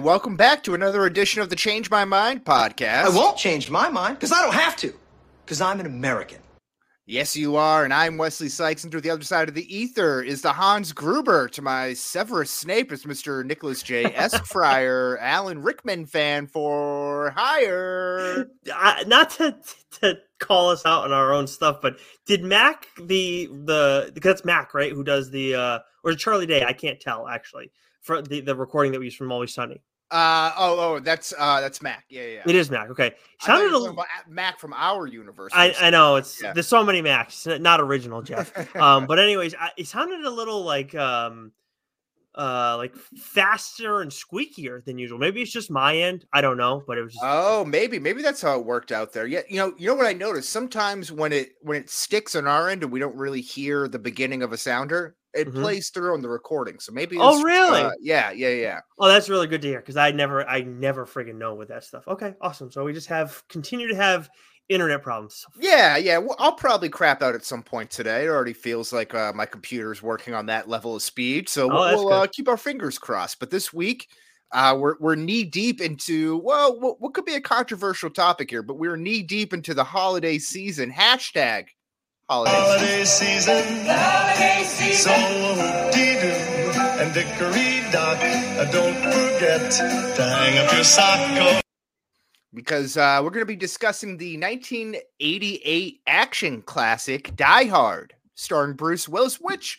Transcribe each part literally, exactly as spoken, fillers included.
And welcome back to another edition of the Change My Mind podcast. I won't change my mind because I don't have to, because I'm an American. Yes, you are, and I'm Wesley Sykes, and to the other side of the ether is the Hans Gruber. To my Severus Snape is Mister Nicholas J. Esquire, Alan Rickman fan for hire. Uh, not to to call us out on our own stuff, but did Mac the the because that's Mac, right? Who does the uh, or Charlie Day? I can't tell actually for the, the recording that we used from Always Sunny. Uh oh oh that's uh that's Mac. Yeah, yeah. It is Mac. Okay, He sounded a little about Mac from our universe. I, I know it's yeah. There's so many Macs, not original, Jeff. um, but anyways, I, it sounded a little like um, uh, like faster and squeakier than usual. Maybe it's just my end. I don't know, but it was. Just... Oh, maybe maybe that's how it worked out there. Yeah, you know, you know what I noticed? Sometimes when it when it sticks on our end and we don't really hear the beginning of a sounder, it mm-hmm. plays through on the recording. So maybe it's, oh really uh, yeah yeah yeah oh that's really good to hear, because I never I never friggin' know with that stuff. Okay, awesome. So we just have continue to have internet problems. Yeah yeah well, I'll probably crap out at some point today. It already feels like uh, my computer's working on that level of speed, so oh, we'll, we'll uh, keep our fingers crossed. But this week uh we're, we're knee deep into well what, what could be a controversial topic here, but we're knee deep into the holiday season. Hashtag Holiday, holiday season, holiday season. So dee-doo and dickory-dock, don't forget to hang up your sock. Because uh, we're going to be discussing the nineteen eighty-eight action classic Die Hard, starring Bruce Willis, which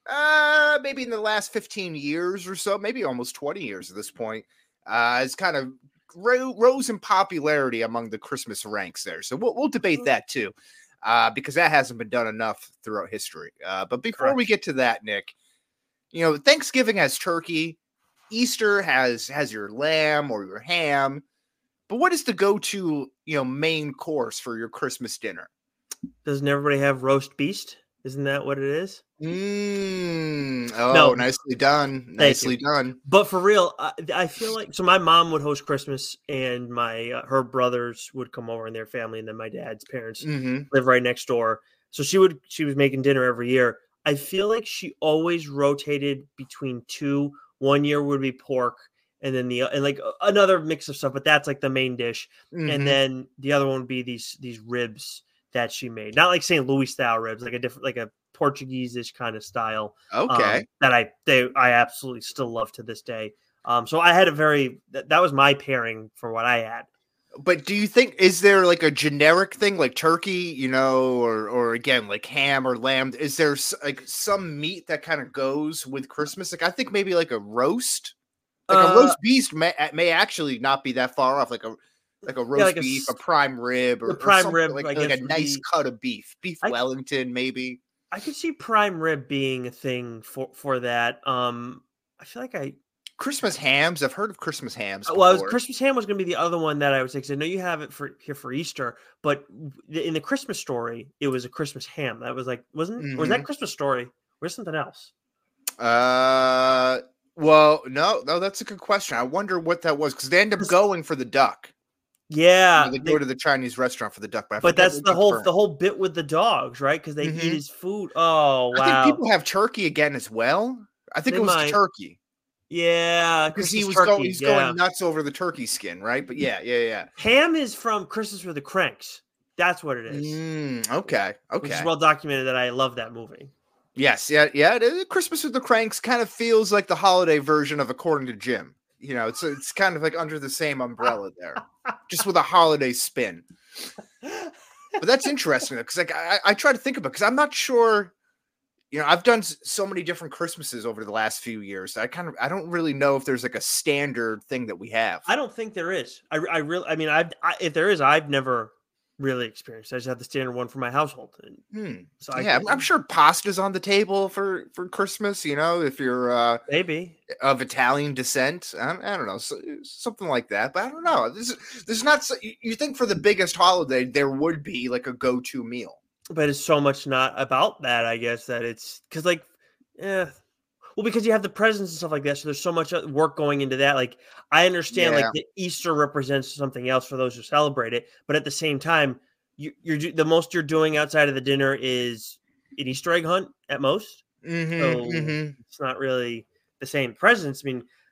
uh, maybe in the last fifteen years or so, maybe almost twenty years at this point, uh, has kind of ro- rose in popularity among the Christmas ranks there. So we'll, we'll debate that too. Uh, because that hasn't been done enough throughout history. Uh, but before Correct. we get to that, Nick, you know, Thanksgiving has turkey, Easter has has your lamb or your ham. But what is the go-to, you know, main course for your Christmas dinner? Doesn't everybody have roast beast? Isn't that what it is? Mm, oh, no. nicely done. Nicely done. But for real, I, I feel like, so my mom would host Christmas, and my uh, her brothers would come over and their family, and then my dad's parents mm-hmm. live right next door. So she would she was making dinner every year. I feel like she always rotated between two. One year would be pork, and then the and like another mix of stuff, but that's like the main dish. Mm-hmm. And then the other one would be these these ribs that she made, not like Saint Louis style ribs, like a different like a Portuguese-ish kind of style. Okay. Um, that I they I absolutely still love to this day. Um, so I had a very that, that was my pairing for what I had. But do you think, is there like a generic thing like turkey, you know, or or again like ham or lamb? Is there like some meat that kind of goes with Christmas? Like I think maybe like a roast, like uh, a roast beef may may actually not be that far off. Like a like a roast yeah, like a, beef, a prime rib, or, prime or rib, like, I like a guess nice be, cut of beef, beef I, Wellington maybe. I could see prime rib being a thing for for that. Um, I feel like I. Christmas hams. I've heard of Christmas hams before. Well, was, Christmas ham was going to be the other one that I would say, because I know you have it for here for Easter, but in the Christmas Story, it was a Christmas ham. That was like, wasn't mm-hmm. or was that Christmas Story? Or was something else? Uh, well, no, no, that's a good question. I wonder what that was, because they end up going for the duck. Yeah, you know, they, they go to the Chinese restaurant for the duck, but, but that's the whole the whole bit with the dogs, right? Because they mm-hmm. eat his food. Oh, wow! I think people have turkey again as well. I think they it was might. the turkey. Yeah, because he was turkey, going, he's yeah. going nuts over the turkey skin, right? But yeah, yeah, yeah. Ham is from Christmas with the Cranks. That's what it is. Mm, okay, okay. Which is well documented that I love that movie. Yes, yeah, yeah. It is. Christmas with the Cranks kind of feels like the holiday version of According to Jim. You know, it's it's kind of like under the same umbrella there, just with a holiday spin. But that's interesting because like I, I try to think about, because I'm not sure. You know, I've done so many different Christmases over the last few years. I kind of, I don't really know if there's like a standard thing that we have. I don't think there is. I, I really, I mean, I've, I, if there is, I've never really experienced. I just have the standard one for my household. Hmm. So yeah, I, I'm sure pasta's on the table for, for Christmas. You know, if you're uh, maybe of Italian descent, I, I don't know, so, something like that. But I don't know. This is, this is not. You think for the biggest holiday there would be like a go-to meal. But it's so much not about that, I guess, that it's because, like, yeah, well, because you have the presents and stuff like that. So there's so much work going into that. Like, I understand, yeah. like, the Easter represents something else for those who celebrate it. But at the same time, you, you're the most you're doing outside of the dinner is an Easter egg hunt at most. Mm-hmm, so mm-hmm. it's not really the same presents. I mean,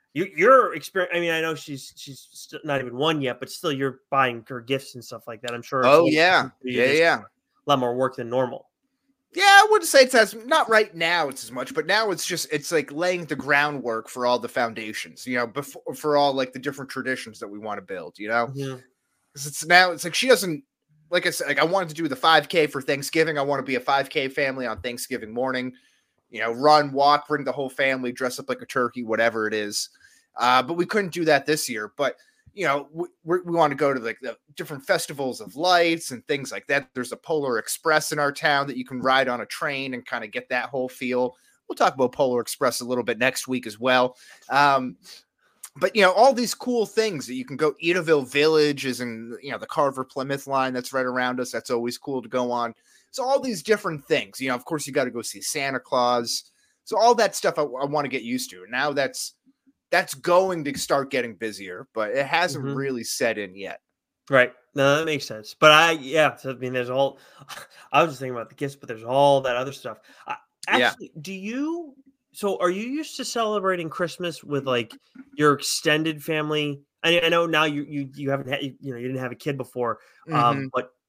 You, you're experience. I mean, I know she's she's still not even one yet, but still, you're buying her gifts and stuff like that. I'm sure. It's Oh a little yeah, different for you. yeah, There's yeah. a lot more work than normal. Yeah, I wouldn't say it's as not right now. It's as much, but now it's just it's like laying the groundwork for all the foundations. You know, before for all like the different traditions that we want to build. You know, Yeah. because it's now it's like she doesn't like I said. Like I wanted to do the five K for Thanksgiving. I want to be a five K family on Thanksgiving morning. You know, run, walk, bring the whole family, dress up like a turkey, whatever it is. Uh, but we couldn't do that this year. But you know, we, we want to go to like the different festivals of lights and things like that. There's a Polar Express in our town that you can ride on a train and kind of get that whole feel. We'll talk about Polar Express a little bit next week as well. Um, but, you know, all these cool things that you can go. Edaville Village is in, you know, the Carver Plymouth line that's right around us. That's always cool to go on. So all these different things, you know, of course, you got to go see Santa Claus. So all that stuff I, I want to get used to. And now that's, That's going to start getting busier, but it hasn't Mhm. really set in yet. Right. No, that makes sense. But I, yeah, so, I mean, there's all, I was just thinking about the gifts, but there's all that other stuff. I, Yeah. actually, do you, so are you used to celebrating Christmas with like your extended family? I, I know now you, you, you haven't had, you know, you didn't have a kid before, um, Mhm. but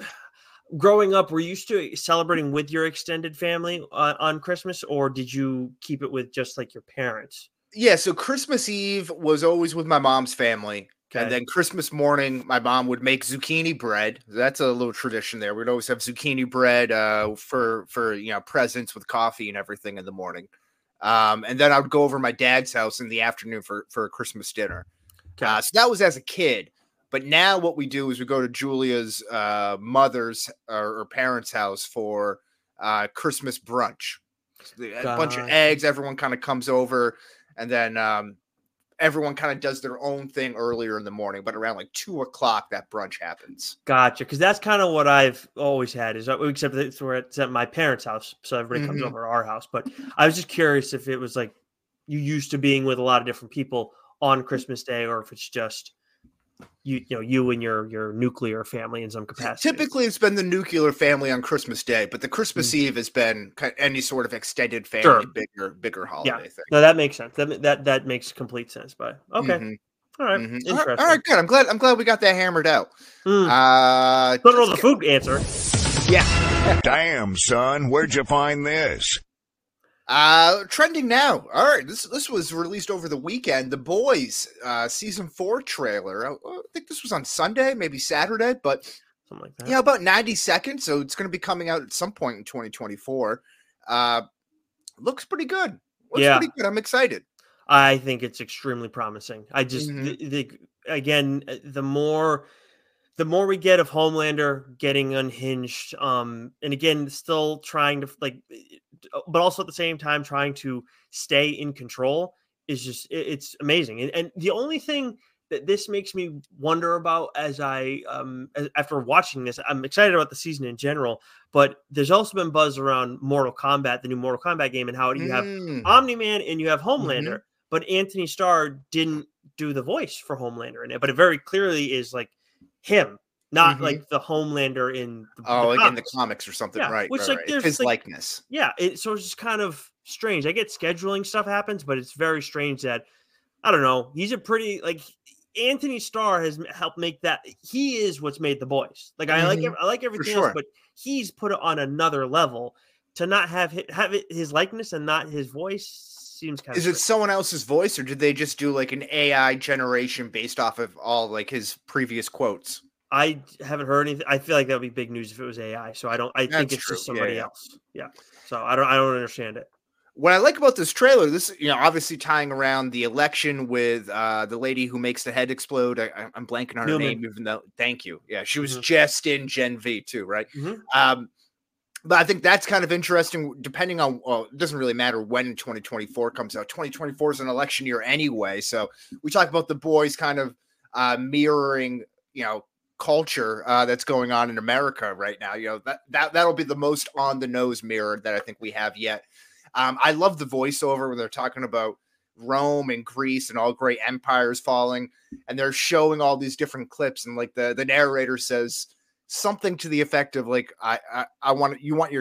growing up, were you used to celebrating with your extended family uh, on Christmas, or did you keep it with just like your parents? Yeah, so Christmas Eve was always with my mom's family. And Okay. then Christmas morning, my mom would make zucchini bread. That's a little tradition there. We'd always have zucchini bread uh, for for you know presents with coffee and everything in the morning. Um, and then I would go over to my dad's house in the afternoon for for a Christmas dinner. Okay. Uh, so that was as a kid. But now what we do is we go to Julia's uh, mother's or, or parents' house for uh, Christmas brunch. So the- a bunch of Gotcha. eggs. Everyone kind of comes over, and then um, everyone kind of does their own thing earlier in the morning. But around like two o'clock, that brunch happens. Gotcha, because that's kind of what I've always had. Is uh, except that it's where it's at my parents' house, so everybody comes Mhm. over to our house. But I was just curious if it was like you used to being with a lot of different people on Christmas Day, or if it's just you, you know, you and your your nuclear family in some capacity. Typically, it's been the nuclear family on Christmas Day, but the Christmas Mm. Eve has been ki- any sort of extended family, Sure. bigger, bigger Yeah, holiday thing. no, that makes sense. That that that makes complete sense. But okay, Mhm. all right, Mhm. All right, interesting. all right, good. I'm glad. I'm glad we got that hammered out. Mm. Uh, Don't know let's the get- food answer. yeah. Damn, son, where'd you find this? Uh, trending now. All right, this this was released over the weekend. The Boys, uh, season four trailer. I, I think this was on Sunday, maybe Saturday, but Something like that. yeah, about ninety seconds. So it's going to be coming out at some point in twenty twenty-four. Uh, looks pretty good. Looks Yeah. pretty good. I'm excited. I think it's extremely promising. I just Mhm. the, the again uh, the more the more we get of Homelander getting unhinged, um, and again still trying to like, but also at the same time trying to stay in control is just it- it's amazing. And, and the only thing that this makes me wonder about as I um as, after watching this, I'm excited about the season in general, but there's also been buzz around Mortal Kombat, the new Mortal Kombat game, and how you have Mm. Omni-Man and you have Homelander, but Anthony Starr didn't do the voice for Homelander in it, but it very clearly is like him, not Mhm. like the Homelander in the, Oh, the like in the comics. comics or something, Yeah, right? which, right, like, right. It's there's, his like- likeness. Yeah, it, so it's just kind of strange. I get scheduling stuff happens, but it's very strange that I don't know. He's a pretty like Anthony Starr has m- helped make that. He is what's made the boys. Like I like Mhm. ev- I like everything sure. else, but he's put it on another level. To not have hi- have it, his likeness and not his voice seems kind Is of. it someone else's voice, or did they just do like an A I generation based off of all like his previous quotes? I haven't heard anything. I feel like that would be big news if it was A I. So I don't. I think That's it's true. just Yeah, somebody yeah. else. Yeah. So I don't. I don't understand it. What I like about this trailer, this you know, obviously tying around the election with uh, the lady who makes the head explode. I, I- I'm blanking on her Newman. name, even though thank you. Yeah, she was Mhm. just in Gen V too, right? Mhm. Um, but I think that's kind of interesting. Depending on, well, it doesn't really matter when twenty twenty-four comes out. twenty twenty-four is an election year anyway, so we talk about the boys kind of uh, mirroring, you know, culture uh, that's going on in America right now. You know that that that'll be the most on the nose mirror that I think we have yet. Um, I love the voiceover when they're talking about Rome and Greece and all great empires falling, and they're showing all these different clips, and like the the narrator says something to the effect of like, I I, I want you want your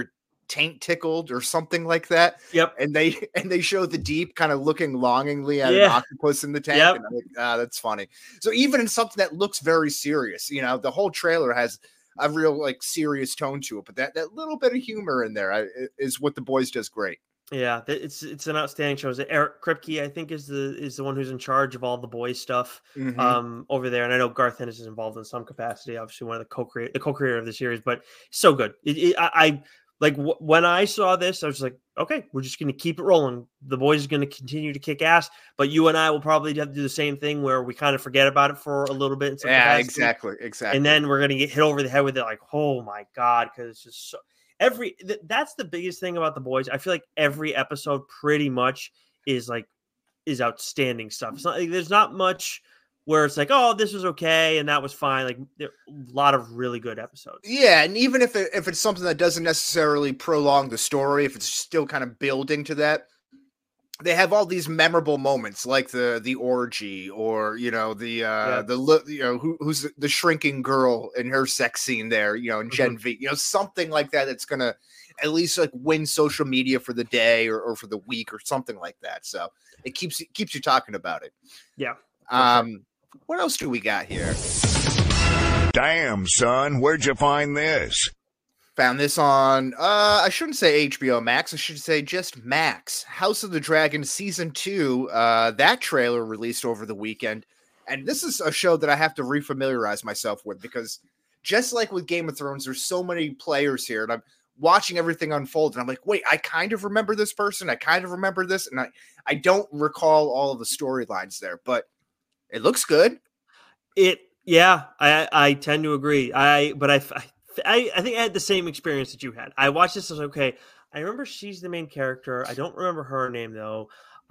taint tickled or something like that. Yep. And they and they show the Deep kind of looking longingly at Yeah. an octopus in the tank. Yep. And I'm like, ah, that's funny. So even in something that looks very serious, you know, the whole trailer has a real like serious tone to it, but that, that little bit of humor in there I, is what The Boys does great. Yeah, th- it's it's an outstanding show. Is it Eric Kripke, I think, is the is the one who's in charge of all the boys stuff Mhm. um over there. And I know Garth Ennis is involved in some capacity, obviously one of the co-creator the co-creator of the series, but so good. It, it, I, I like w- when I saw this, I was like, okay, we're just going to keep it rolling. The Boys are going to continue to kick ass, but you and I will probably have to do the same thing where we kind of forget about it for a little bit. In some Yeah, capacity, exactly. Exactly. and then we're going to get hit over the head with it, like, oh my god, because it's just so. Every th- that's the biggest thing about The Boys. I feel like every episode pretty much is like is outstanding stuff. It's not like, there's not much where it's like, oh, this was okay and that was fine. Like there a lot of really good episodes. Yeah, and even if it, if it's something that doesn't necessarily prolong the story, if it's still kind of building to that, they have all these memorable moments, like the the orgy, or you know the uh Yeah. the look, you know who, who's the shrinking girl in her sex scene there, you know, in Gen V, you know, something like that that's gonna at least like win social media for the day or, or for the week or something like that. So it keeps it keeps you talking about it. Yeah. Um, what else do we got here? Damn, son, where'd you find this? Found this on, uh, I shouldn't say H B O Max. I should say just Max. House of the Dragon Season two. Uh, that trailer released over the weekend. And this is a show that I have to refamiliarize myself with because just like with Game of Thrones, there's so many players here. And I'm watching everything unfold. And I'm like, wait, I kind of remember this person. I kind of remember this. And I, I don't recall all of the storylines there. But it looks good. It yeah, I I tend to agree. I but I I I, I think I had the same experience that you had. I watched this. I was like, okay. I remember she's the main character. I don't remember her name though.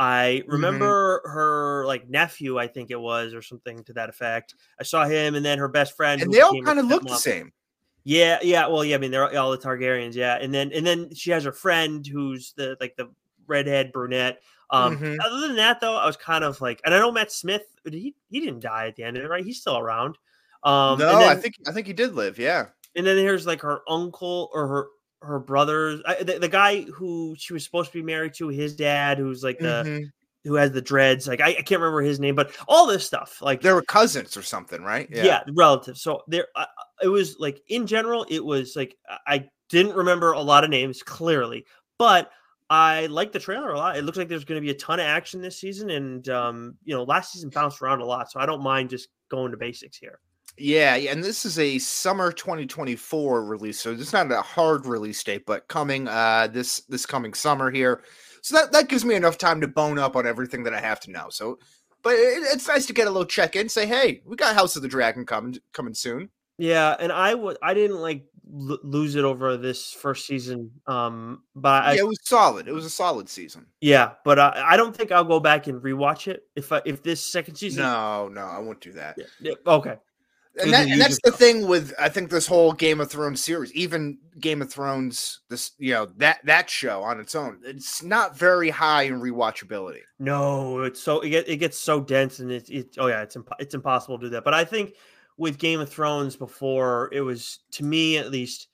I remember mm-hmm. her like nephew, I think it was, or something to that effect. I saw him, and then her best friend, and they all kind of look the same. Yeah, yeah. Well, yeah. I mean, they're all the Targaryens. Yeah, and then and then she has her friend who's the like the redhead brunette. Um, mm-hmm. Other than that, though, I was kind of like, and I know Matt Smith. He he didn't die at the end of it, right? He's still around. Um, no, then, I think I think he did live. Yeah. And then there's like her uncle or her her brothers, I, the, the guy who she was supposed to be married to, his dad, who's like the mm-hmm. who has the dreads. Like I, I can't remember his name, but all this stuff. Like they were cousins or something, right? Yeah, yeah relatives. So there, uh, it was like in general, it was like I didn't remember a lot of names clearly, but I like the trailer a lot. It looks like there's going to be a ton of action this season, and um, you know, last season bounced around a lot, so I don't mind just going to basics here. Yeah, yeah, and this is a summer twenty twenty-four release, so it's not a hard release date, but coming uh this this coming summer here. So that, that gives me enough time to bone up on everything that I have to know. So, but it, it's nice to get a little check in, say, hey, we got House of the Dragon coming coming soon. Yeah, and I would I didn't like l- lose it over this first season, um, but I, yeah, it was solid. It was a solid season. Yeah, but I, I don't think I'll go back and rewatch it if I, if this second season. No, no, I won't do that. Yeah, yeah, okay. And, that, and that's the thing with, I think, this whole Game of Thrones series, even Game of Thrones, this, you know, that, that show on its own, it's not very high in rewatchability. No, it's so, it, get, it gets so dense and it, it oh yeah, it's, imp- it's impossible to do that. But I think with Game of Thrones before, it was, to me at least,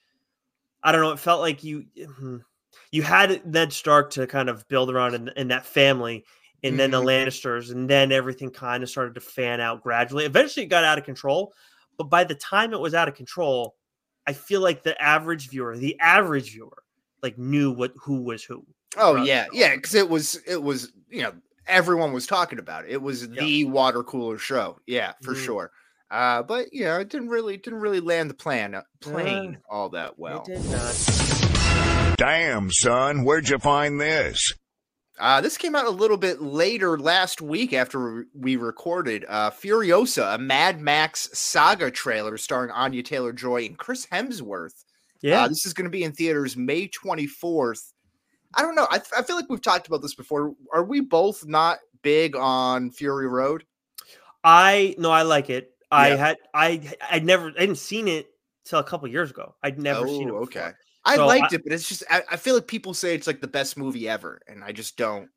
I don't know, it felt like you, you had Ned Stark to kind of build around in, in that family, and mm-hmm. then the Lannisters, and then everything kind of started to fan out gradually. Eventually it got out of control. But by the time it was out of control, I feel like the average viewer, the average viewer, like knew what who was who. Oh yeah, yeah, because it was it was you know everyone was talking about it. It was yeah. the water cooler show, yeah, for mm-hmm. sure. Uh, but you know, it didn't really didn't really land the plan uh, plane uh, all that well. It did not. Damn, son, where'd you find this? Uh, this came out a little bit later last week after we recorded. Uh, Furiosa, a Mad Max saga trailer starring Anya Taylor-Joy and Chris Hemsworth. Yeah, uh, this is going to be in theaters May twenty-fourth. I don't know. I, I feel like we've talked about this before. Are we both not big on Fury Road? I no, I like it. Yeah. I had I I never I hadn't seen it till a couple years ago. I'd never oh, seen it before. Okay. I so liked I, it, but it's just I, I feel like people say it's like the best movie ever, and I just don't.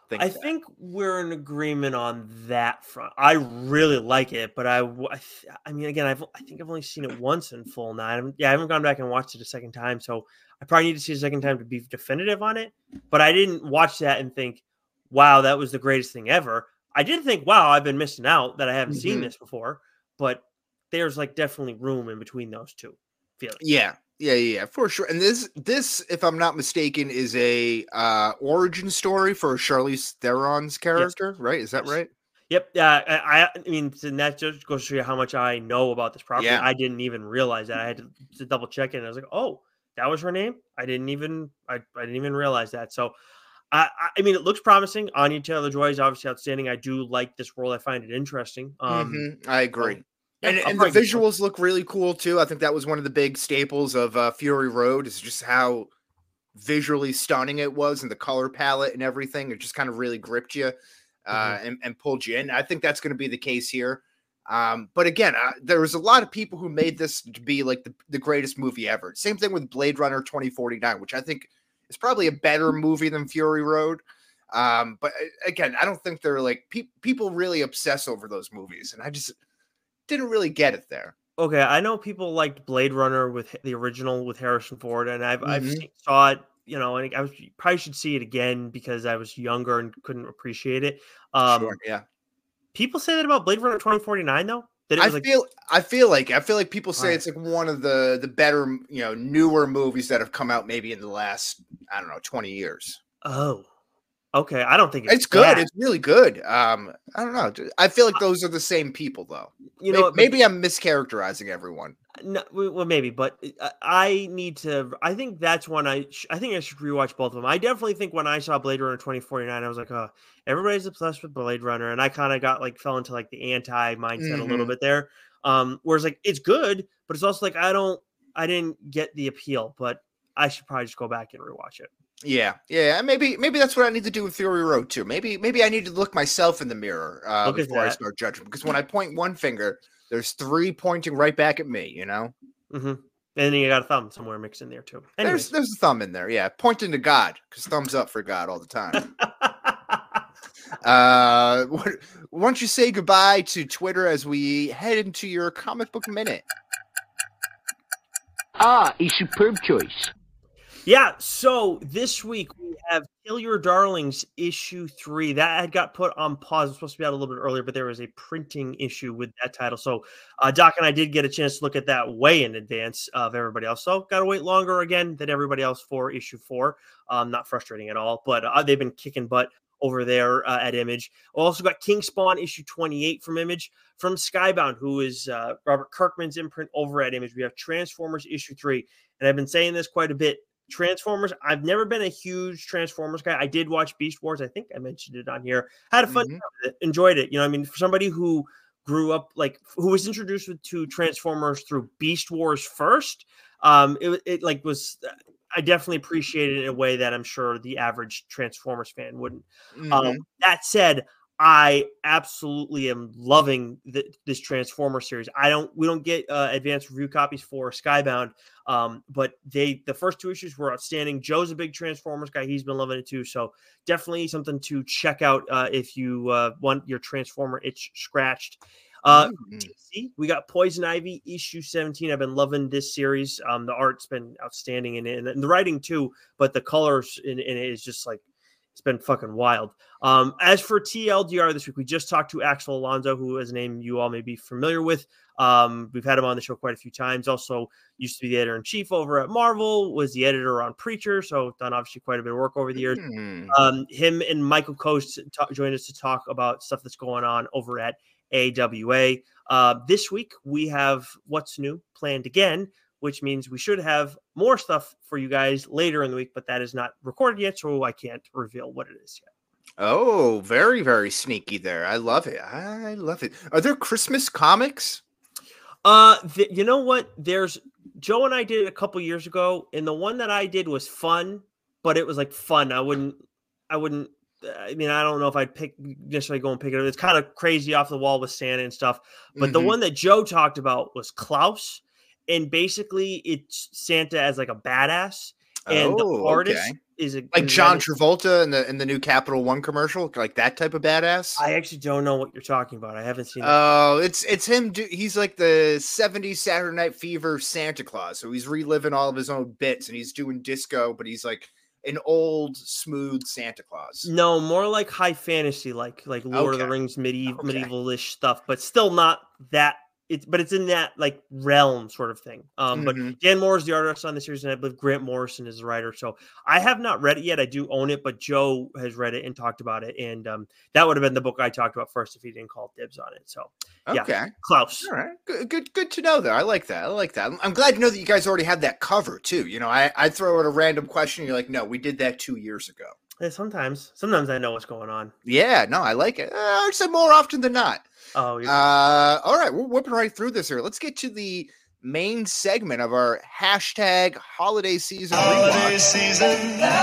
think I that. think we're in agreement on that front. I really like it, but I, w- I, th- I mean, again, I've, I think I've only seen it once in full now. I haven't, yeah, I haven't gone back and watched it a second time, so I probably need to see it a second time to be definitive on it. But I didn't watch that and think, wow, that was the greatest thing ever. I did think, wow, I've been missing out that I haven't seen Mhm. this before. But there's like definitely room in between those two feelings. Yeah, yeah, yeah, yeah, for sure. And this, this, if I'm not mistaken, is a uh, origin story for Charlize Theron's character, right? Is that Yes. right? Yep. Yeah. I, I I mean, and that just goes to show you how much I know about this property. Yeah. I didn't even realize that. I had to, to double check it. And I was like, oh, that was her name. I didn't even, I, I didn't even realize that. So, I, I- I mean, it looks promising. Anya Taylor-Joy is obviously outstanding. I do like this role. I find it interesting. Um, Mhm, I agree. so, yeah, And I'll and the probably go for it. visuals look really cool too. I think that was one of the big staples of uh, Fury Road is just how visually stunning it was, and the color palette and everything. It just kind of really gripped you uh, and, and pulled you in. I think that's going to be the case here. Um, but again, uh, there was a lot of people who made this to be like the, the greatest movie ever. Same thing with Blade Runner twenty forty-nine, which I think is probably a better movie than Fury Road. Um, but uh, again, I don't think they're like pe- people really obsess over those movies, and I just didn't really get it there. Okay, I know people liked Blade Runner with the original with Harrison Ford, and I've I've Mhm. seen, saw it, you know, and I was, probably should see it again because I was younger and couldn't appreciate it. Um, Sure, yeah. People say that about Blade Runner twenty forty-nine, though. That it I was like, feel I feel like I feel like people say Right. it's like one of the the better, you know, newer movies that have come out maybe in the last, I don't know, twenty years. oh, okay. I don't think it's, It's good. bad. It's really good. Um, I don't know. d- I feel like those are the same people though. you May- know, what, but- maybe I'm mischaracterizing everyone. No, w- well, maybe, but uh, I need to. I think that's one I. Sh- I think I should rewatch both of them. I definitely think when I saw Blade Runner twenty forty-nine, I was like, "Oh, everybody's obsessed with Blade Runner," and I kind of got like fell into like the anti mindset a little Mhm. bit there. Um, whereas like it's good, but it's also like I don't. I didn't get the appeal, but I should probably just go back and rewatch it. Yeah, yeah. and Maybe maybe that's what I need to do with Fury Road too. Maybe maybe I need to look myself in the mirror uh, Look at before I that. start judging. Because when I point one finger, there's three pointing right back at me. You know. hmm And then you got a thumb somewhere mixed in there too. There's Anyways. there's a thumb in there, yeah, pointing to God, because thumbs up for God all the time. uh, what, why don't you say goodbye to Twitter as we head into your comic book minute? Ah, a superb choice. Yeah, so this week we have Kill Your Darlings issue three. That had got put on pause. It was supposed to be out a little bit earlier, but there was a printing issue with that title. So uh, Doc and I did get a chance to look at that way in advance of everybody else. So got to wait longer again than everybody else for issue four. Um, not frustrating at all, but uh, they've been kicking butt over there uh, at Image. We also got King Spawn issue twenty-eight from Image. From Skybound, who is uh, Robert Kirkman's imprint over at Image. We have Transformers issue three. And I've been saying this quite a bit. Transformers, I've never been a huge Transformers guy. I did watch Beast Wars. I think I mentioned it on here. Had a fun Mhm. time with it. Enjoyed it. You know, I mean, for somebody who grew up, like, who was introduced to Transformers through Beast Wars first, um, it, it like was, I definitely appreciated it in a way that I'm sure the average Transformers fan wouldn't. Mhm. Um, that said, I absolutely am loving the, this Transformer series. I don't, we don't get uh, advanced review copies for Skybound, um, but they, the first two issues were outstanding. Joe's a big Transformers guy; he's been loving it too. So definitely something to check out uh, if you uh, want your Transformer itch scratched. Uh, Mhm. D C, we got Poison Ivy issue seventeen. I've been loving this series. Um, the art's been outstanding in it, and the writing too. But the colors in, in it is just like, it's been fucking wild. Um, as for T L D R this week, we just talked to Axel Alonso, who is a name you all may be familiar with. Um, we've had him on the show quite a few times. Also used to be the editor-in-chief over at Marvel, was the editor on Preacher, so done obviously quite a bit of work over the years. Mhm. Um, him and Michael Coast ta- joined us to talk about stuff that's going on over at A W A. Uh, this week, we have What's New planned again, which means we should have more stuff for you guys later in the week, but that is not recorded yet, so I can't reveal what it is yet. Oh, very very sneaky there. I love it. I love it. Are there Christmas comics? Uh, th- you know what? There's Joe and I did it a couple years ago, and the one that I did was fun, but it was like fun. I wouldn't, I wouldn't. I mean, I don't know if I'd pick necessarily go and pick it up. It's kind of crazy off the wall with Santa and stuff. But the Mhm. one that Joe talked about was Klaus, and basically it's Santa as like a badass, And the Oh, artist okay. is a Like is John an- Travolta in the in the new Capital One commercial, like that type of badass. I actually don't know what you're talking about. I haven't seen it. Oh, it's it's him. Do, he's like the seventies Saturday Night Fever Santa Claus. So he's reliving all of his own bits, and he's doing disco, but he's like an old, smooth Santa Claus. No, more like high fantasy, like like Lord of the Okay. Rings, medieval Okay. medieval-ish stuff, but still not that. It's but it's in that like realm sort of thing. Um, Mhm. but Dan Moore is the artist on the series, and I believe Grant Morrison is the writer. So I have not read it yet. I do own it, but Joe has read it and talked about it, and um, that would have been the book I talked about first if he didn't call dibs on it. So yeah, Okay. Klaus. All right. Good, good, good to know. There, I like that. I like that. I'm, I'm glad to know that you guys already have that cover too. You know, I I throw out a random question. And you're like, no, we did that two years ago. Yeah, sometimes, sometimes I know what's going on. Yeah. No, I like it. Uh, I said more often than not. Oh, you're, Uh, all right, we're whipping right through this here. Let's get to the main segment of our hashtag holiday season Holiday rewatch. season,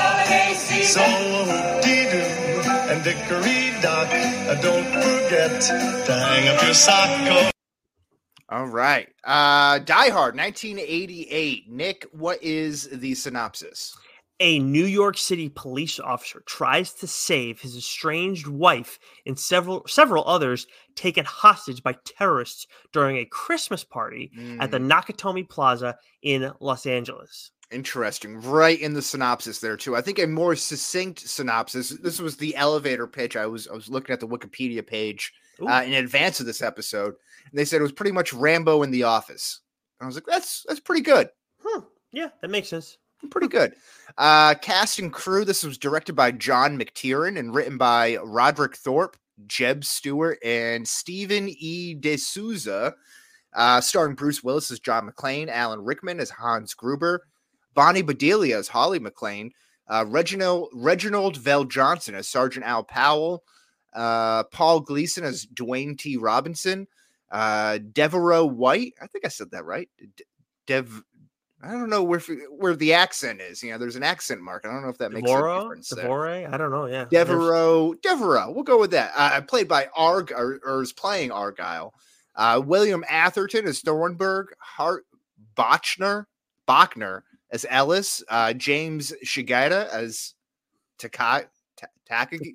so whoop-dee-doo, and dickory-dock, uh, don't forget to hang up your sock. All right, uh, Die Hard, nineteen eighty-eight. Nick, what is the synopsis? a New York City police officer tries to save his estranged wife and several several others taken hostage by terrorists during a Christmas party at the Mm, Nakatomi Plaza in Los Angeles. interesting. Right in the synopsis there too. I think a more succinct synopsis. This was the elevator pitch. I was I was looking at the Wikipedia page Ooh. uh, in advance of this episode, and they said it was pretty much Rambo in the Office. I was like, that's that's pretty good. Hmm. Yeah, that makes sense. Pretty good. Uh, cast and crew. This was directed by John McTiernan and written by Roderick Thorpe, Jeb Stewart, and Stephen E. D'Souza. Uh, starring Bruce Willis as John McClane, Alan Rickman as Hans Gruber, Bonnie Bedelia as Holly McClane, uh, Reginald Reginald Vell Johnson as Sergeant Al Powell, uh, Paul Gleason as Dwayne T. Robinson, uh, Devereaux White. I think I said that right. De- Dev. I don't know where where the accent is. You know, there's an accent mark. I don't know if that makes a Devorah? difference. there. Devorah? I don't know. Yeah. There's- Devereaux, Devereaux. We'll go with that. Uh, played by Arg, or, or is playing Argyle. Uh, William Atherton as Thornburg. Hart Bachner, Bachner as Ellis. Uh, James Shigeta as Taka, Ta- Takagi.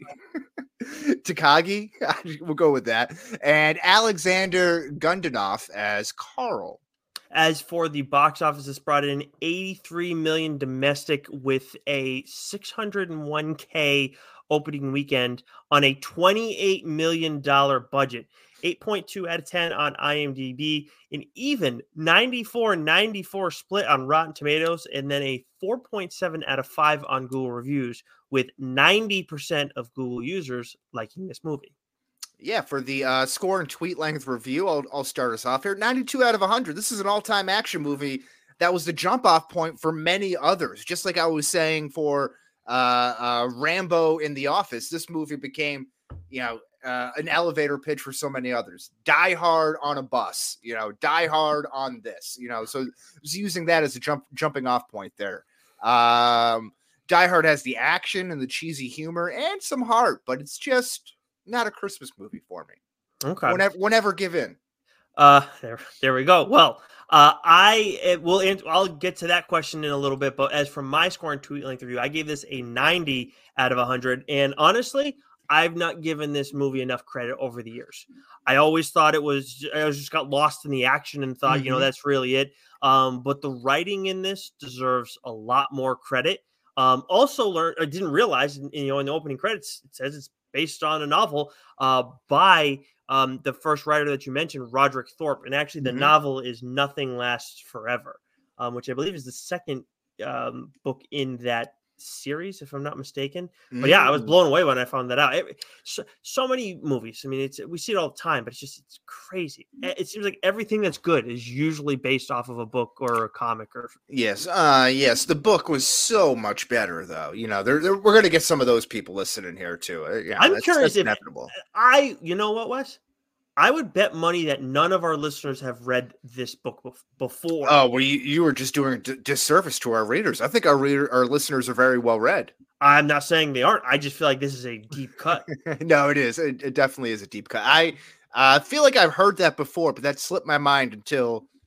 Takagi. We'll go with that. And Alexander Gundanoff as Carl. As for the box office, this brought in eighty-three million domestic with a six hundred one K opening weekend on a twenty-eight million dollars budget. eight point two out of ten on IMDb, an even ninety-four ninety-four split on Rotten Tomatoes, and then a four point seven out of five on Google reviews, with ninety percent of Google users liking this movie. Yeah, for the uh, score and tweet length review, I'll, I'll start us off here. ninety-two out of one hundred. This is an all-time action movie that was the jump-off point for many others. Just like I was saying for uh, uh, Rambo in The Office, this movie became, you know, uh, an elevator pitch for so many others. Die Hard on a bus, you know, Die Hard on this, you know. So I was using that as a jump jumping-off point there. Um, Die Hard has the action and the cheesy humor and some heart, but it's just not a Christmas movie for me. Okay. Whenever, whenever give in. Uh, there, there we go. Well, uh, I it will. I'll get to that question in a little bit. But as from my score and tweet length review, I gave this a ninety out of one hundred. And honestly, I've not given this movie enough credit over the years. I always thought it was. I was just got lost in the action and thought, mm-hmm. you know, that's really it. Um, but the writing in this deserves a lot more credit. Um, also, learned I didn't realize, you know, in the opening credits, it says it's based on a novel uh, by um, the first writer that you mentioned, Roderick Thorpe. And actually the mm-hmm. novel is Nothing Lasts Forever, um, which I believe is the second um, book in that series, if I'm not mistaken. Mm-hmm. But yeah, I was blown away when I found that out. It, so, so many movies. I mean, it's we see it all the time, but it's just it's crazy. It seems like everything that's good is usually based off of a book or a comic. Or yes, uh, yes. The book was so much better, though. You know, they're, they're, we're going to get some of those people listening here too. Uh, yeah, I'm that's, curious that's if inevitable. I, you know what, Wes? I would bet money that none of our listeners have read this book before. Oh, well, you, you were just doing a d- disservice to our readers. I think our reader, our listeners are very well read. I'm not saying they aren't. I just feel like this is a deep cut. No, it is. It, it definitely is a deep cut. I uh, feel like I've heard that before, but that slipped my mind until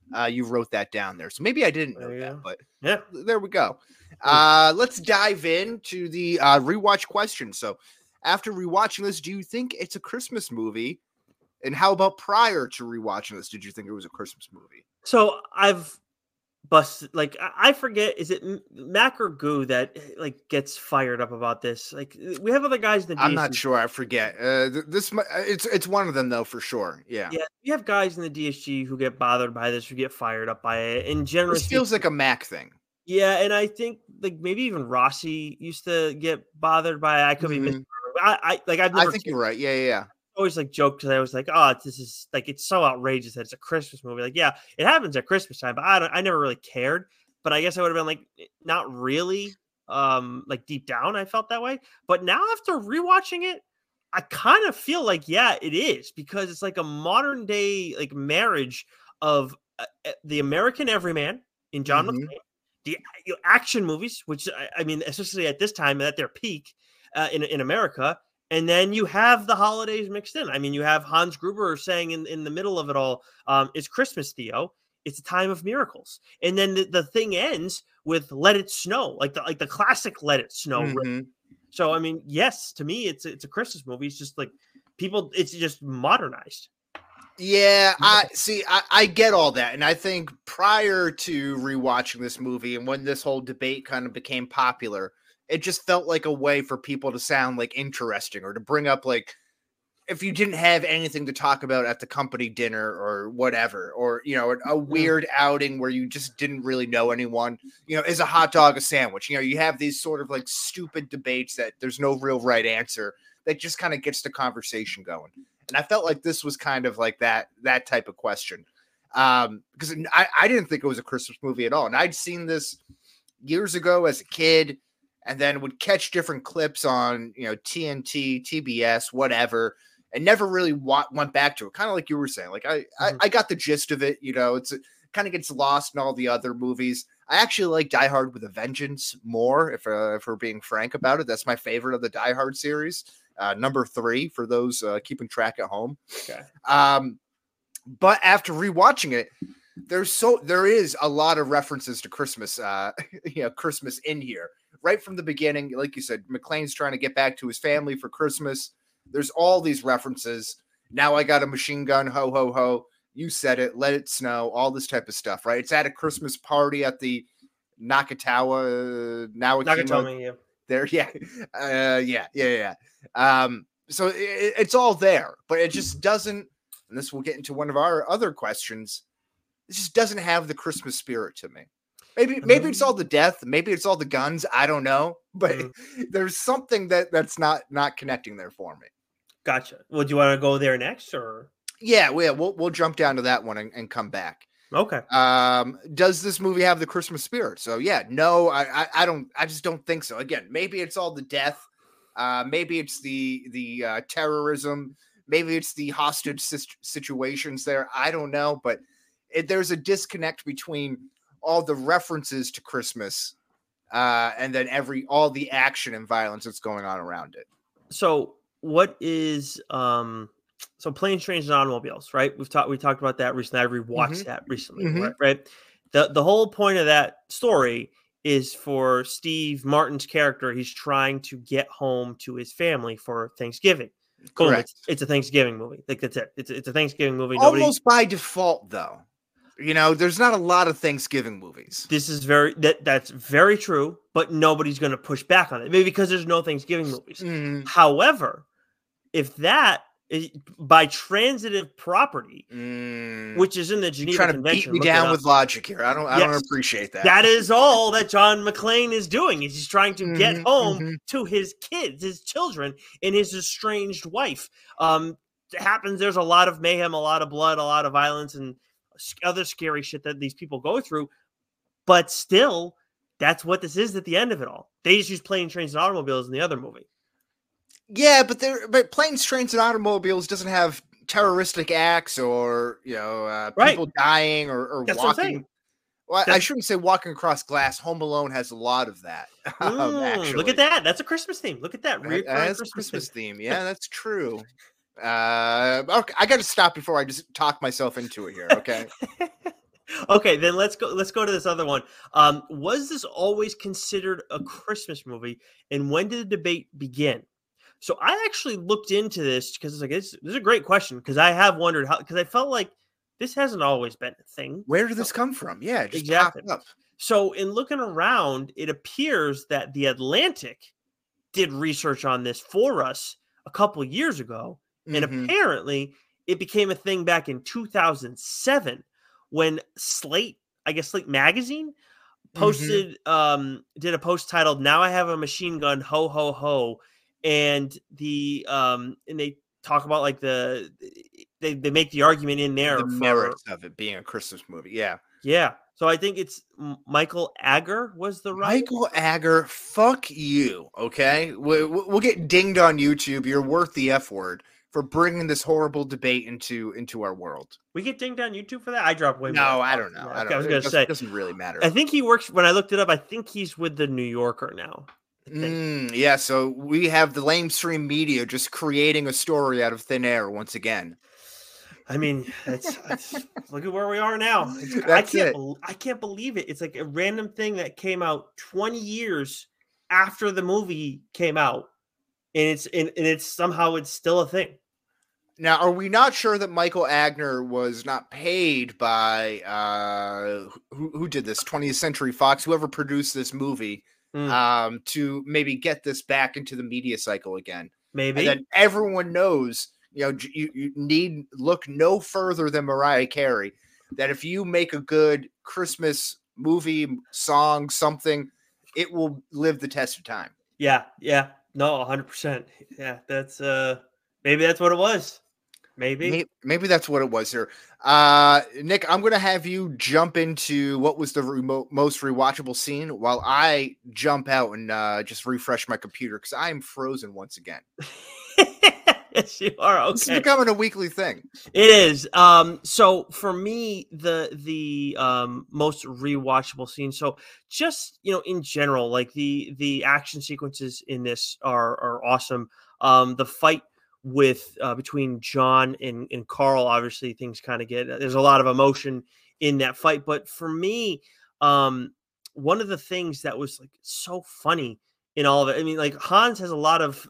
Uh, you wrote that down there, so maybe I didn't know There you that, go. but Yeah. there we go. Uh, let's dive into the uh, rewatch question. So, after rewatching this, do you think it's a Christmas movie? And how about prior to rewatching this? Did you think it was a Christmas movie? So I've busted, like, I I forget, is it M- Mac or Goo that like gets fired up about this? Like, we have other guys in the I'm not D S G sure. I forget. Uh, th- this mi- uh, it's it's one of them though for sure. Yeah. Yeah, we have guys in the D S G who get bothered by this, who get fired up by it. And generally, This feels like a Mac thing. yeah, and I think like maybe even Rossi used to get bothered by it. I could be Mhm. missing. I, I like I've I never think you're right. Yeah, yeah. yeah. always like joke because I was like, oh, this is like it's so outrageous that it's a Christmas movie. Like, yeah, it happens at Christmas time, but I don't, I never really cared. But I guess I would have been like, not really. Um, like deep down, I felt that way. But now after rewatching it, I kind of feel like, yeah, it is because it's like a modern day like marriage of uh, uh, the American Everyman in John Mhm. McClane, the you know, action movies, which I, I mean, especially at this time at their peak uh, in in America. And then you have the holidays mixed in. I mean, you have Hans Gruber saying in, in the middle of it all, um, it's Christmas, Theo. It's a time of miracles. And then the, the thing ends with Let It Snow, like the like the classic Let It Snow. Mhm. So I mean, yes, to me, it's it's a Christmas movie. It's just like people, it's just modernized. Yeah, I see. I, I get all that, and I think prior to rewatching this movie, and when this whole debate kind of became popular, it just felt like a way for people to sound like interesting or to bring up like if you didn't have anything to talk about at the company dinner or whatever, or you know, a weird outing where you just didn't really know anyone. You know, is a hot dog a sandwich? You know, you have these sort of like stupid debates that there's no real right answer that just kind of gets the conversation going. And I felt like this was kind of like that that type of question. Um, because I, I didn't think it was a Christmas movie at all. And I'd seen this years ago as a kid, and then would catch different clips on, you know, T N T, T B S, whatever, and never really wa- went back to it. Kind of like you were saying, like I, Mhm. I, I got the gist of it. You know, it's it kind of gets lost in all the other movies. I actually like Die Hard with a Vengeance more, if uh, if we're being frank about it. That's my favorite of the Die Hard series, uh, number three for those uh, keeping track at home. Okay. Um, but after rewatching it, there's so there is a lot of references to Christmas, uh, you know, Christmas in here right from the beginning. Like you said, McClane's trying to get back to his family for Christmas. There's all these references. Now I got a machine gun. Ho ho ho. You said it. Let it snow. All this type of stuff, right? It's at a Christmas party at the Nakatawa. Uh, Nawakima. Nakatomi, yeah. There, yeah, uh, yeah, yeah, yeah. Um, so it, it's all there, but it just doesn't. And this will get into one of our other questions. It just doesn't have the Christmas spirit to me. Maybe, maybe it's all the death. Maybe it's all the guns. I don't know, but Mhm. there's something that that's not not connecting there for me. Gotcha. Well, do you want to go there next or? Yeah, well, we'll we'll jump down to that one and, and come back. Okay. Um, does this movie have the Christmas spirit? So yeah, no, I, I, I don't, I just don't think so. Again, maybe it's all the death. Uh, maybe it's the, the, uh, terrorism. Maybe it's the hostage sis- situations there. I don't know, but it, there's a disconnect between all the references to Christmas, uh, and then every, all the action and violence that's going on around it. So what is, um, so Planes, Trains, and Automobiles, right? We've talked we talked about that recently. I rewatched Mhm. that recently, Mhm. right? Right. The the whole point of that story is for Steve Martin's character. He's trying to get home to his family for Thanksgiving. Boom, Correct. It's, it's a Thanksgiving movie. Like that's it. It's it's a Thanksgiving movie. Nobody. Almost by default, though. You know, there's not a lot of Thanksgiving movies. This is very that that's very true, but nobody's going to push back on it. Maybe because there's no Thanksgiving movies. Mm, However, if that is by transitive property, mm. which is in the Geneva trying to Convention, beat me look it down up. with logic here. I don't. I don't Yes. appreciate that. That is all that John McClane is doing. Is he's trying to get Mhm, home mhm. to his kids, his children, and his estranged wife. Um, it happens. There's a lot of mayhem, a lot of blood, a lot of violence, and s- other scary shit that these people go through. But still, that's what this is at the end of it all. They just use Planes, Trains, and Automobiles in the other movie. Yeah, but there, but Planes, Trains, and Automobiles doesn't have terroristic acts or you know uh, Right. people dying or, or That's what I'm walking. saying. Well, I- I That's- shouldn't say walking across glass. Home Alone has a lot of that. um, Mm, actually, look at that. That's a Christmas theme. Look at that. That- Recurring That's Christmas Christmas theme. theme. Yeah, that's true. Uh, okay, I got to stop before I just talk myself into it here. Okay. Okay, then let's go. Let's go to this other one. Um, was this always considered a Christmas movie, and when did the debate begin? So I actually looked into this because it's like this, this is a great question because I have wondered how because I felt like this hasn't always been a thing. Where did this come from? Yeah, it just Exactly. popped up. So in looking around, it appears that the Atlantic did research on this for us a couple years ago, and Mhm. apparently it became a thing back in two thousand seven when Slate, I guess Slate magazine, posted um did a post titled "Now I Have a Machine Gun, Ho Ho Ho," and the um and they talk about like the they, they make the argument in there The for merits of it being a Christmas movie. Yeah. yeah. So I think it's M- Michael Agar was the writer. Michael Agar, fuck you. Okay, we, we- we'll get dinged on YouTube. You're worth the F word for bringing this horrible debate into into our world. We get dinged on YouTube for that. I dropped way more. No, I don't know. Yeah, I, okay, don't, I was it gonna doesn't- say. doesn't really matter. I think he works. When I looked it up, I think he's with the New Yorker now. I think. Mm, yeah, so we have the lamestream media just creating a story out of thin air once again. I mean, it's, it's look at where we are now. It's, I That's can't. it. bel- I can't believe it. It's like a random thing that came out twenty years after the movie came out, and it's and, and it's somehow it's still a thing. Now, are we not sure that Michael Agner was not paid by uh who, who did this? twentieth Century Fox, whoever produced this movie, Mm, um, to maybe get this back into the media cycle again? maybe. And then everyone knows, you know, j- you, you need look no further than Mariah Carey, that if you make a good Christmas movie, song, something, it will live the test of time. Yeah. Yeah. No. one hundred percent. Yeah. That's uh. Maybe that's what it was. Maybe. Maybe, maybe that's what it was here. Uh, Nick, I'm going to have you jump into what was the remote, most rewatchable scene while I jump out and uh, just refresh my computer because I am frozen once again. Yes, you are. This is Okay. becoming a weekly thing. It is. Um, so for me, the the um most rewatchable scene. So just you know, in general, like the the action sequences in this are are awesome. Um, the fight with uh, between John and and Carl, obviously things kind of get there's a lot of emotion in that fight. But for me, um, one of the things that was like so funny in all of it. I mean, like Hans has a lot of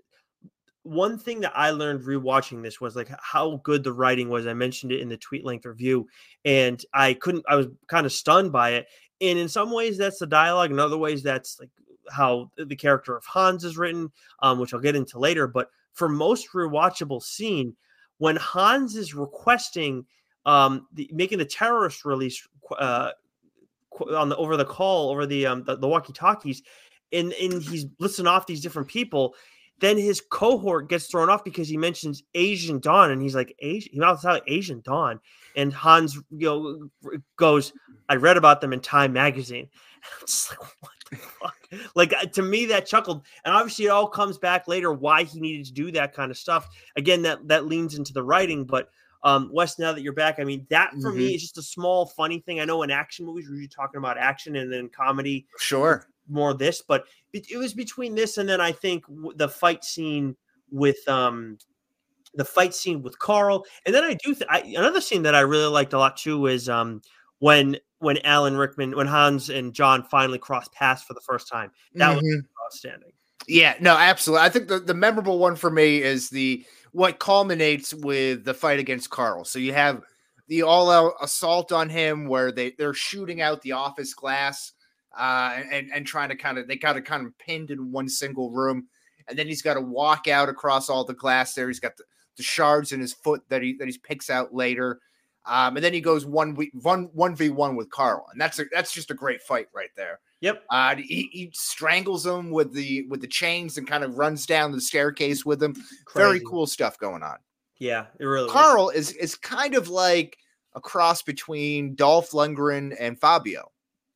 one thing that I learned rewatching this was like how good the writing was. I mentioned it in the tweet length review, and I couldn't. I was kind of stunned by it. And in some ways, that's the dialogue. In other ways, that's like how the character of Hans is written, um, which I'll get into later. But for most rewatchable scene, when Hans is requesting, um, the, making the terrorist release uh, qu- on the over the call over the um, the, the walkie talkies, and and he's listing off these different people. Then his cohort gets thrown off because he mentions Asian Dawn, and he's like, Asian, he mouths out Asian Dawn, and Hans, you know, goes, I read about them in Time magazine. I'm just like, what the fuck? Like uh, to me, that chuckled, and obviously it all comes back later why he needed to do that kind of stuff. Again, that that leans into the writing, but um, Wes, now that you're back, I mean, that for me is just a small funny thing. I know in action movies we're usually talking about action, and then comedy, Sure. more this, but it, it was between this and then I think w- the fight scene with um the fight scene with Carl, and then I do th- I, another scene that I really liked a lot too is um when when Alan Rickman when Hans and John finally crossed paths for the first time. That was Mhm. outstanding. Yeah, no, absolutely. I think the, the memorable one for me is the what culminates with the fight against Carl. So you have the all-out assault on him where they, they're shooting out the office glass uh, and, and trying to kind of, they got it kind of pinned in one single room. And then he's got to walk out across all the glass there. He's got the, the shards in his foot that he that he picks out later. Um, and then he goes one, v- one, one v one with Carl. And that's a, that's just a great fight right there. Yep. Uh, he, he strangles him with the with the chains and kind of runs down the staircase with him. Very Crazy. cool stuff going on. Yeah, it really was. Carl is is kind of like a cross between Dolph Lundgren and Fabio.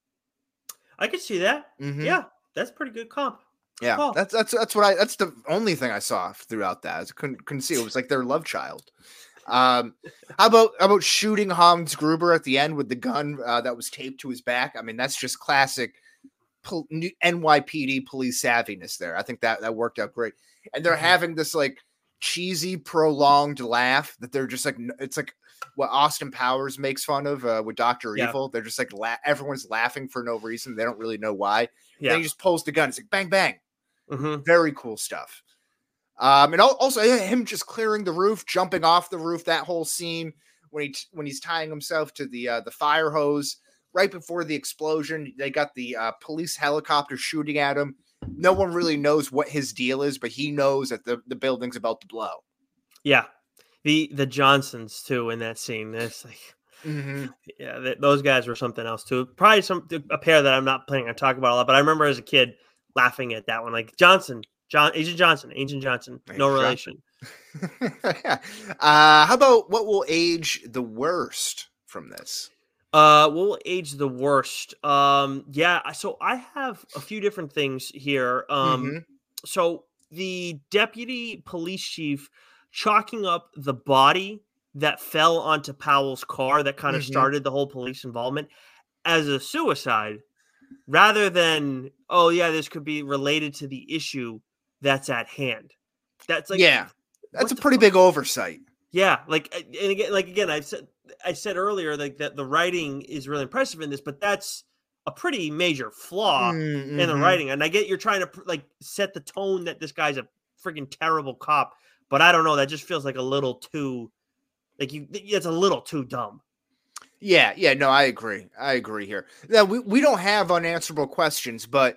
I could see that. Mhm. Yeah, that's pretty good comp. Yeah, call. that's that's that's what I that's the only thing I saw throughout that. I couldn't couldn't see it. It was like their love child. Um, how about how about shooting Hans Gruber at the end with the gun uh, that was taped to his back? I mean, that's just classic pol- N Y P D police savviness there. I think that that worked out great. And they're Mhm. having this like cheesy, prolonged laugh that they're just like, it's like what Austin Powers makes fun of uh, with Doctor Yeah. Evil. They're just like, la- everyone's laughing for no reason. They don't really know why. Yeah. Then he just pulls the gun. It's like, bang, bang. Mm-hmm. Very cool stuff. Um, and al- also yeah, him just clearing the roof, jumping off the roof, that whole scene when he, when he's tying himself to the, uh, the fire hose right before the explosion, they got the uh, police helicopter shooting at him. No one really knows what his deal is, but he knows that the, the building's about to blow. Yeah. The the Johnsons too in that scene. It's like, Mm-hmm. yeah, th- those guys were something else too. Probably some a pair that I'm not planning on talking about a lot, but I remember as a kid laughing at that one. Like Johnson, John, Agent Johnson, Agent Johnson, no Agent relation. uh, how about what will age the worst from this? Uh, what will age the worst? Um, yeah. I- So I have a few different things here. Um, Mhm. so the deputy police chief chalking up the body that fell onto Powell's car that kind of Mhm. started the whole police involvement as a suicide, rather than, oh yeah, this could be related to the issue that's at hand. That's like, yeah, that's what a the pretty fuck? big oversight. Yeah, like, and again, like again, I said, I said earlier, like that the writing is really impressive in this, but that's a pretty major flaw in the Mhm. writing. And I get you're trying to like set the tone that this guy's a freaking terrible cop, but I don't know. That just feels like a little too, like you, it's a little too dumb. Yeah, yeah, no, I agree. I agree here. Now we, we don't have unanswerable questions, but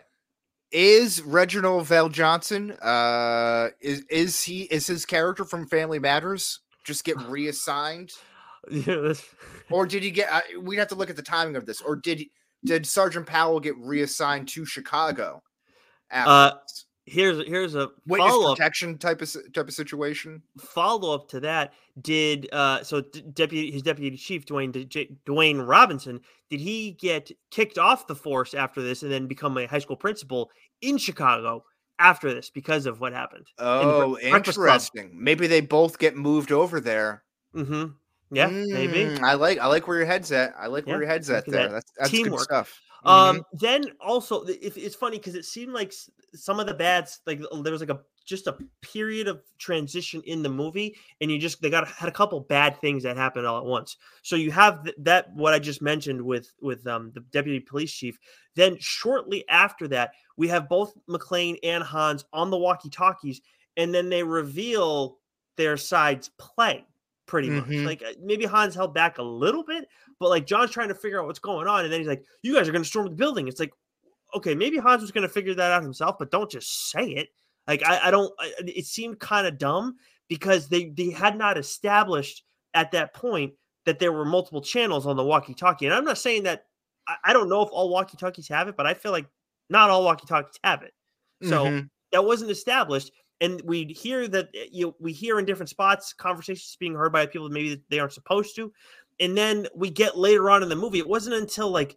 is Reginald Val Johnson uh is is he is his character from Family Matters just get reassigned? Yeah, that's- Or did he get uh, we'd have to look at the timing of this, or did he, did Sergeant Powell get reassigned to Chicago after Uh, this? here's here's a Witness follow up. protection type of si- type of situation? Follow up to that. Did uh so d- deputy his deputy chief Dwayne D- J- Dwayne Robinson, did he get kicked off the force after this and then become a high school principal in Chicago after this because of what happened? Oh, Breakfast Club. interesting. Maybe they both get moved over there. Mm-hmm. Yeah, maybe. Mm, I like I like where your head's at. I like Yeah, where your head's look at at there. that That's that's good teamwork. stuff. Mhm. Um, then also th- it, it's funny because it seemed like s- some of the bads, like there was like a just a period of transition in the movie, and you just they got had a couple bad things that happened all at once. So you have th- that what I just mentioned with with um the deputy police chief. Then shortly after that, we have both McClane and Hans on the walkie-talkies, and then they reveal their sides play pretty much. Mhm. Like uh, maybe Hans held back a little bit, but like John's trying to figure out what's going on, and then he's like, "You guys are going to storm the building." It's like, okay, maybe Hans was going to figure that out himself, but don't just say it. Like I, I don't. I, it seemed kind of dumb because they they had not established at that point that there were multiple channels on the walkie-talkie, and I'm not saying that. I, I don't know if all walkie-talkies have it, but I feel like not all walkie-talkies have it. So Mhm. that wasn't established. And we hear that uh, you know, we hear in different spots conversations being heard by people that maybe they aren't supposed to. And then we get later on in the movie, it wasn't until like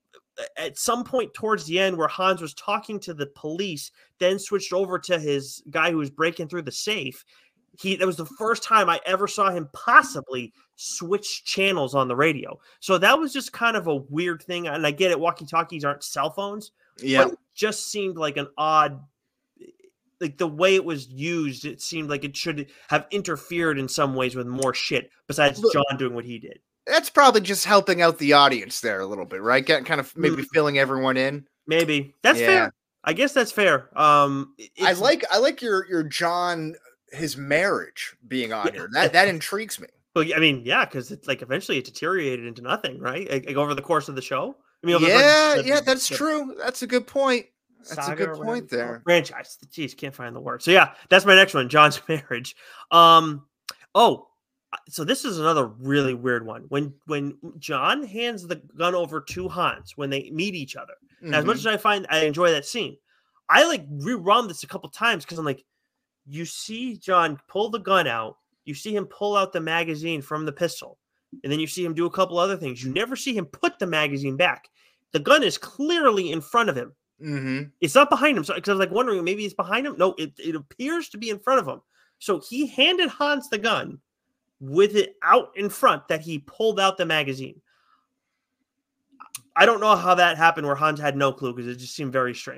at some point towards the end where Hans was talking to the police, then switched over to his guy who was breaking through the safe. He that was the first time I ever saw him possibly switch channels on the radio. So that was just kind of a weird thing. And I get it, walkie-talkies aren't cell phones, Yeah. but it just seemed like an odd, like the way it was used, it seemed like it should have interfered in some ways with more shit besides Look- John doing what he did. That's probably just helping out the audience there a little bit, right? Getting kind of maybe Mm. filling everyone in. Maybe that's Yeah. fair. I guess that's fair. Um, I it's- like I like your your John his marriage being on Yeah. here. That that intrigues me. Well, I mean, yeah, because it's like eventually it deteriораted into nothing, right? Like, like over the course of the show. I mean, over the- Yeah, the- yeah, that's the true. That's a good point. That's a saga good or whatever point it's called. there. Franchise. Jeez, can't find the word. So yeah, that's my next one. John's marriage. Um. Oh, so this is another really weird one. When when John hands the gun over to Hans when they meet each other. Now, as much Mhm. as I find I enjoy that scene, I like rerun this a couple times because I'm like, you see John pull the gun out, you see him pull out the magazine from the pistol, and then you see him do a couple other things. You never see him put the magazine back. The gun is clearly in front of him. Mhm. It's not behind him. So because I was like wondering, maybe it's behind him. No, it, it appears to be in front of him. So he handed Hans the gun with it out in front that he pulled out the magazine. I don't know how that happened where Hans had no clue because it just seemed very strange.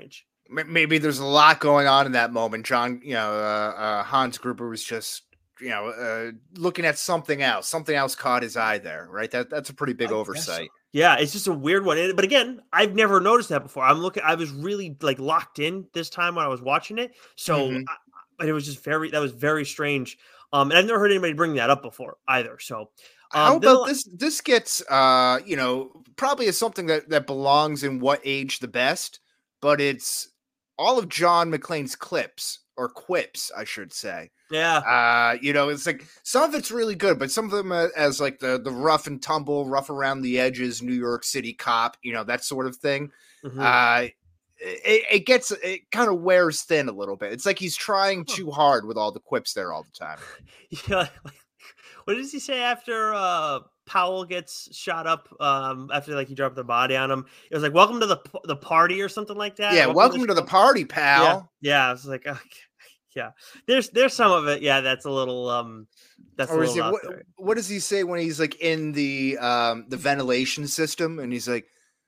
M- Maybe there's a lot going on in that moment. John, you know, uh, uh, Hans Gruber was just, you know, uh, looking at something else. Something else caught his eye there, right? That that's a pretty big I guess so. oversight. Yeah, it's just a weird one. And- But again, I've never noticed that before. I'm looking. I was really like locked in this time when I was watching it. So, Mhm. I, but it was just very. That was very strange. Um, and I've never heard anybody bring that up before either. So, How um, then about a- this? This gets, uh, you know, probably is something that that belongs in What Age the Best, but it's all of John McClane's clips or quips, I should say. Yeah, Uh, you know, it's like some of it's really good, but some of them uh, as like the the rough and tumble, rough around the edges, New York City cop, you know, that sort of thing. mhm. Uh, it, it gets it kind of wears thin a little bit. It's like he's trying too hard with all the quips there all the time. yeah. What does he say after uh, Powell gets shot up? Um, after like he dropped the body on him, it was like "Welcome to the p- the party" or something like that. Yeah, welcome to the show. party, Yeah, pal. yeah. I was like, okay. Yeah. There's there's some of it. Yeah, that's a little um, that's a Or is little it out what, there. what does he say when he's like in the um the ventilation system and he's like,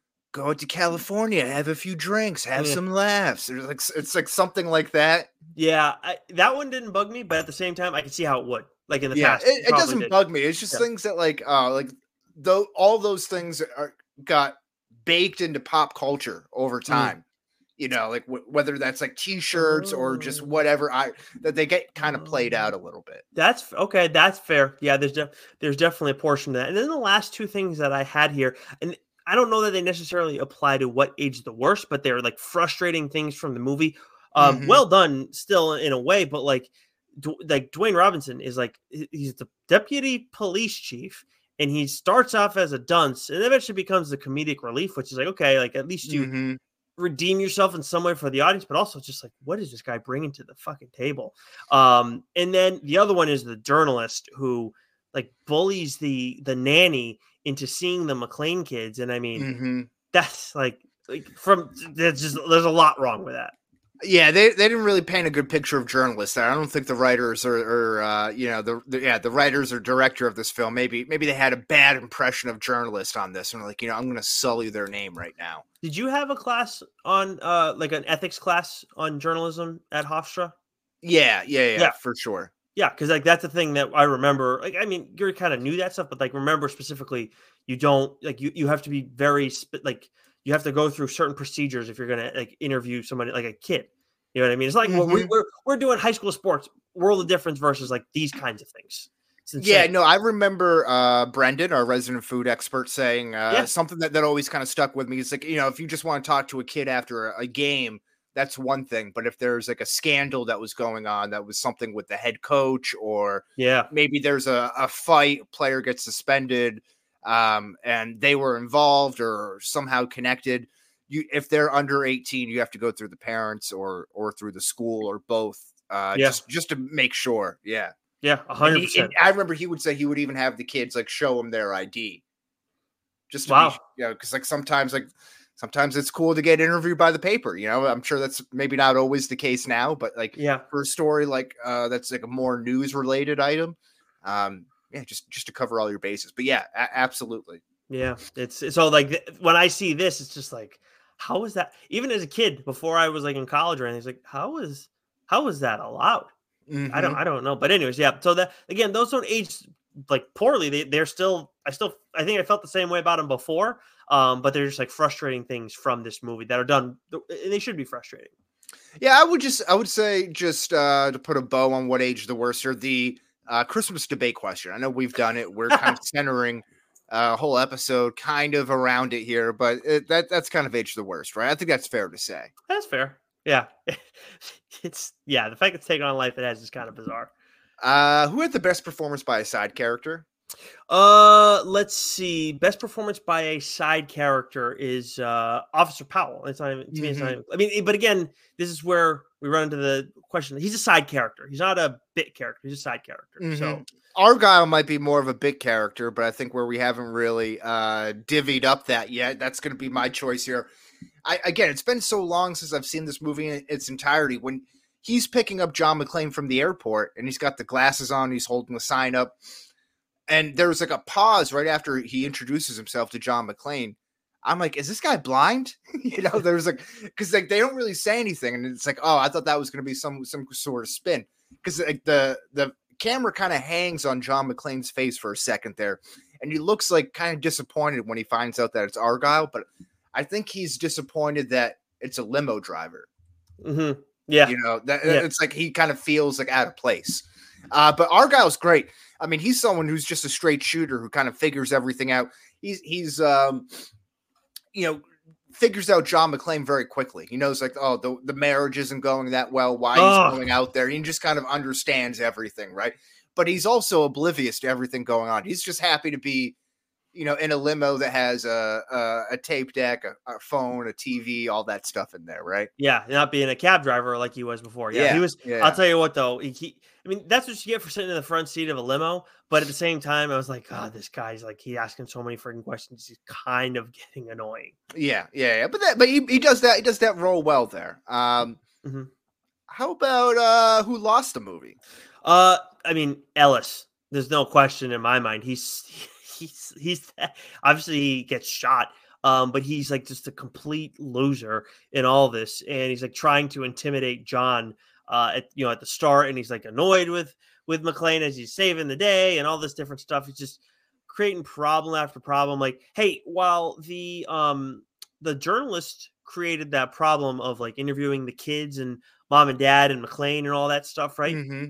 go to California, have a few drinks, have Yeah. some laughs. Or like it's like something like that. Yeah, I, that one didn't bug me, but at the same time, I could see how it would. Like in the Yeah, past, it, it probably doesn't did. bug me. It's just Yeah. things that like uh like though all those things are got baked into pop culture over Mm. time. You know, like w- whether that's like T-shirts or just Oh. whatever, I that they get kind of played Oh. out a little bit. That's okay. That's fair. Yeah, there's de- there's definitely a portion of that. And then the last two things that I had here, and I don't know that they necessarily apply to What Age the Worst, but they're like frustrating things from the movie. Um, Mhm. Well done, still in a way, but like, Du- like Dwayne Robinson is like he- he's the deputy police chief, and he starts off as a dunce, and eventually becomes the comedic relief, which is like okay, like at least you Mhm. redeem yourself in some way for the audience, but also just like, what is this guy bringing to the fucking table? Um, and then the other one is the journalist who like bullies the the nanny into seeing the McClane kids, and I mean Mhm. that's like like from there's just there's a lot wrong with that. Yeah, they, they didn't really paint a good picture of journalists there. I don't think the writers or, or uh, you know the, the yeah the writers or director of this film maybe maybe they had a bad impression of journalists on this and were like, you know, I'm going to sully their name right now. Did you have a class on uh like an ethics class on journalism at Hofstra? Yeah, yeah, yeah, Yeah. for sure. Yeah, because like that's the thing that I remember. Like, I mean, you kind of knew that stuff, but like remember specifically, you don't like you you have to be very sp- like you have to go through certain procedures if you're gonna like interview somebody like a kid. You know what I mean? It's like well, we, Mhm. we're we're doing high school sports, world of difference versus like these kinds of things. It's Yeah, insane. no, I remember uh, Brendan, our resident food expert, saying uh, Yeah. something that, that always kind of stuck with me. It's like, you know, if you just want to talk to a kid after a, a game, that's one thing. But if there's like a scandal that was going on, that was something with the head coach, or Yeah, maybe there's a, a fight, player gets suspended, um, and they were involved or somehow connected. You, if they're under eighteen, you have to go through the parents or or through the school or both, uh, Yeah. just just to make sure. Yeah. yeah, a And hundred he- percent. and I remember he would say he would even have the kids like show them their I D, just to Wow. be, you know, because like sometimes like sometimes it's cool to get interviewed by the paper. You know, I'm sure that's maybe not always the case now, but like Yeah, for a story like uh, that's like a more news related item, um, yeah, just just to cover all your bases. But yeah, a- absolutely. yeah. It's it's all like th- when I see this, it's just like, how is that? Even as a kid, before I was like in college or anything, it's like, how is how is that allowed? I don't Mhm. I don't know. But anyways, yeah. So that again, those don't age like poorly. They they're still I still I think I felt the same way about them before. Um, but they're just like frustrating things from this movie that are done. They should be frustrating. Yeah, I would just I would say just uh, to put a bow on what age the worst are the uh, Christmas debate question. I know we've done it. We're kind of centering a whole episode kind of around it here, but it, that that's kind of age the worst, right? I think that's fair to say. That's fair. Yeah. It's yeah, the fact it's taken on life it has is kind of bizarre. Uh, who had the best performance by a side character? Uh, let's see. Best performance by a side character is uh Officer Powell. It's not even to me. It's not even, I mean, but again, this is where we run into the question. He's a side character. He's not a bit character. He's a side character. So Mhm. Argyle might be more of a big character, but I think where we haven't really uh, divvied up that yet, that's going to be my choice here. I again, it's been so long since I've seen this movie in its entirety. When he's picking up John McClane from the airport, and he's got the glasses on, he's holding the sign up, and there's like a pause right after he introduces himself to John McClane. I'm like, is this guy blind? you know, there's like, because like they don't really say anything, and it's like, oh, I thought that was going to be some some sort of spin, because like the the camera kind of hangs on John McClane's face for a second there, and he looks like kind of disappointed when he finds out that it's Argyle, but I think he's disappointed that it's a limo driver. Mm-hmm. Yeah, you know that yeah. It's like he kind of feels like out of place. Uh, but Argyle's great. I mean, he's someone who's just a straight shooter who kind of figures everything out. He's he's um. you know, figures out John McClane very quickly. He knows like, oh, the, the marriage isn't going that well. Why he's oh. going out there. He just kind of understands everything. Right. But he's also oblivious to everything going on. He's just happy to be, you know, in a limo that has a, a, a tape deck, a, a phone, a T V, all that stuff in there. Right. Yeah. Not being a cab driver like he was before. Yeah. yeah He was, yeah. I'll tell you what though, he, he, I mean, that's what you get for sitting in the front seat of a limo. But at the same time, I was like, God, this guy's like, he asking so many freaking questions. He's kind of getting annoying. Yeah. Yeah. yeah. But that, but he, he does that. He does that role well there. Um, mm-hmm. How about uh, who lost the movie? Uh, I mean, Ellis, there's no question in my mind. He's, he's, he's obviously he gets shot. Um, but he's like just a complete loser in all this. And he's like trying to intimidate John uh, at, you know, at the start. And he's like annoyed with, with McClane as he's saving the day and all this different stuff. He's just creating problem after problem. Like, hey, while the, um, the journalist created that problem of like interviewing the kids and mom and dad and McClane and all that stuff, right? Mm-hmm.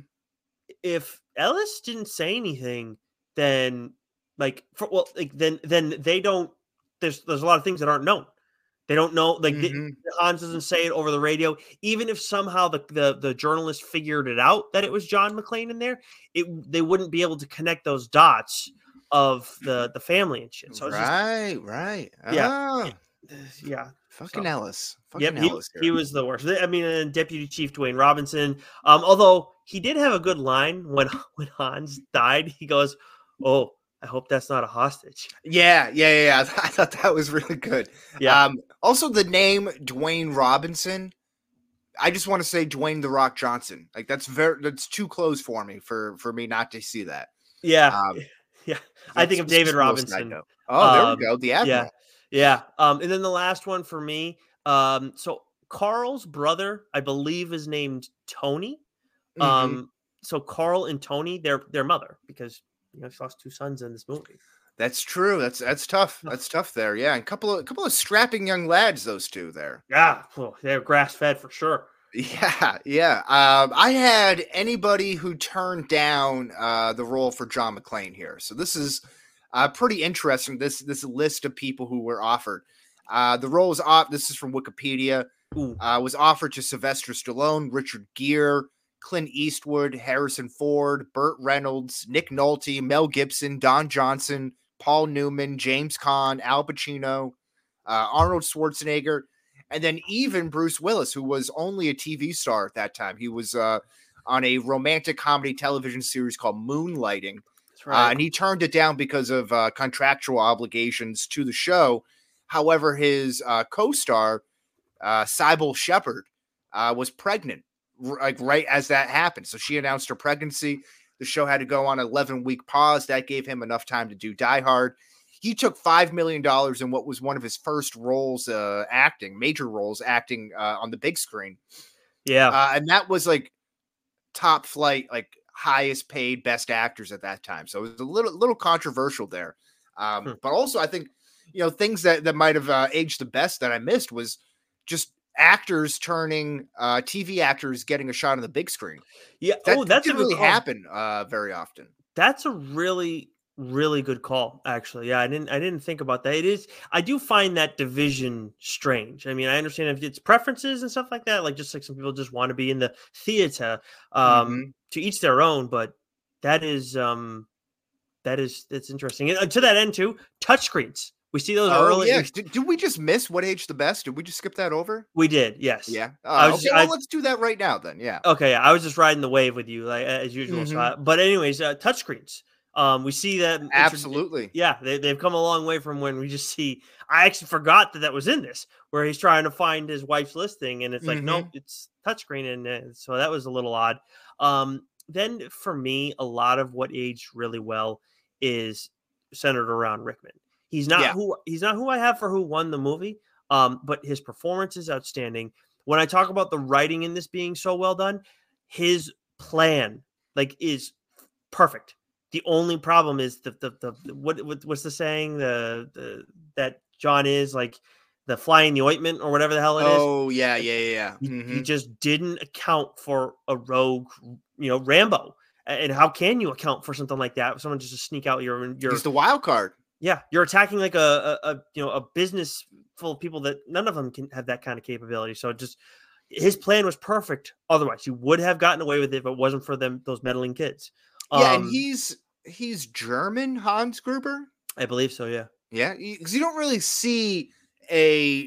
If Ellis didn't say anything, then like, for, well, like then, then they don't, there's, there's a lot of things that aren't known. They don't know, like mm-hmm. the, Hans doesn't say it over the radio. Even if somehow the, the, the journalist figured it out that it was John McClane in there, it, they wouldn't be able to connect those dots of the, the family and shit. So it's right, just, right. Yeah. Oh. Yeah. Fucking So, Ellis. Fucking yep, Ellis he, he was the worst. I mean, and Deputy Chief Dwayne Robinson, um, although he did have a good line when, when Hans died, he goes, oh, I hope that's not a hostage. Yeah, yeah, yeah, yeah. I thought that was really good. Yeah. Um, also, the name Dwayne Robinson, I just want to say Dwayne The Rock Johnson. Like that's very that's too close for me for for me not to see that. Yeah, um, yeah. I think of David Robinson. Oh, there um, we go. The Admiral. Yeah, yeah. Um, and then the last one for me. Um, so Carl's brother, I believe, is named Tony. Mm-hmm. Um, so Carl and Tony, their their mother, because. You know, she lost two sons in this movie. That's true. That's that's tough. That's tough there. Yeah, and a couple of a couple of strapping young lads, those two there. Yeah, well, they're grass fed for sure. Yeah, yeah. Um, I had anybody who turned down uh, the role for John McClane here. So this is uh, pretty interesting. This this list of people who were offered. Uh, the role was off. This is from Wikipedia. Uh, was offered to Sylvester Stallone, Richard Gere, Clint Eastwood, Harrison Ford, Burt Reynolds, Nick Nolte, Mel Gibson, Don Johnson, Paul Newman, James Caan, Al Pacino, uh, Arnold Schwarzenegger, and then even Bruce Willis, who was only a T V star at that time. He was uh, on a romantic comedy television series called Moonlighting. That's right. Uh, and he turned it down because of uh, contractual obligations to the show. However, his uh, co-star, uh, Sybil Shepherd, uh, was pregnant. Like right as that happened. So she announced her pregnancy. The show had to go on an eleven week pause. That gave him enough time to do Die Hard. He took five million dollars in what was one of his first roles, uh, acting, major roles, acting uh, on the big screen. Yeah. Uh, and that was like top flight, like highest paid best actors at that time. So it was a little, little controversial there. Um, hmm. But also I think, you know, things that, that might've uh, aged the best that I missed was just actors turning uh T V actors getting a shot on the big screen. Yeah. That oh, that's didn't a really call. happen uh very often. That's a really, really good call, actually. Yeah, I didn't I didn't think about that. It is I do find that division strange. I mean, I understand if it's preferences and stuff like that, like just like some people just want to be in the theater, um, mm-hmm. to each their own, but that is um that is it's interesting. And to that end too, touchscreens. We see those oh, early. Yeah. Did, did we just miss what aged the best? Did we just skip that over? We did. Yes. Yeah. Uh, I was okay. just, Well, I, let's do that right now then. Yeah. Okay. I was just riding the wave with you, like as usual. Mm-hmm. So, but anyways, uh, touchscreens. Um, we see that absolutely. Yeah, they they've come a long way from when we just see. I actually forgot that that was in this, where he's trying to find his wife's listing, and it's like, mm-hmm. nope, it's touchscreen, and uh, so that was a little odd. Um, then for me, a lot of what aged really well is centered around Rickman. He's not Yeah. who he's not who I have for who won the movie. Um, but his performance is outstanding. When I talk about the writing in this being so well done, his plan like is perfect. The only problem is the the, the, the what, what what's the saying the the that John is like the flying the ointment or whatever the hell it is. Oh yeah, yeah, yeah. yeah. He, Mhm. he just didn't account for a rogue, you know, Rambo. And how can you account for something like that? Someone just to sneak out your your He's the wild card. yeah, you're attacking like a, a, a you know a business full of people that none of them can have that kind of capability. So just his plan was perfect. Otherwise, he would have gotten away with it if it wasn't for them those meddling kids. Yeah, Um, and he's he's German, Hans Gruber. I believe so. Yeah. Yeah, because you don't really see a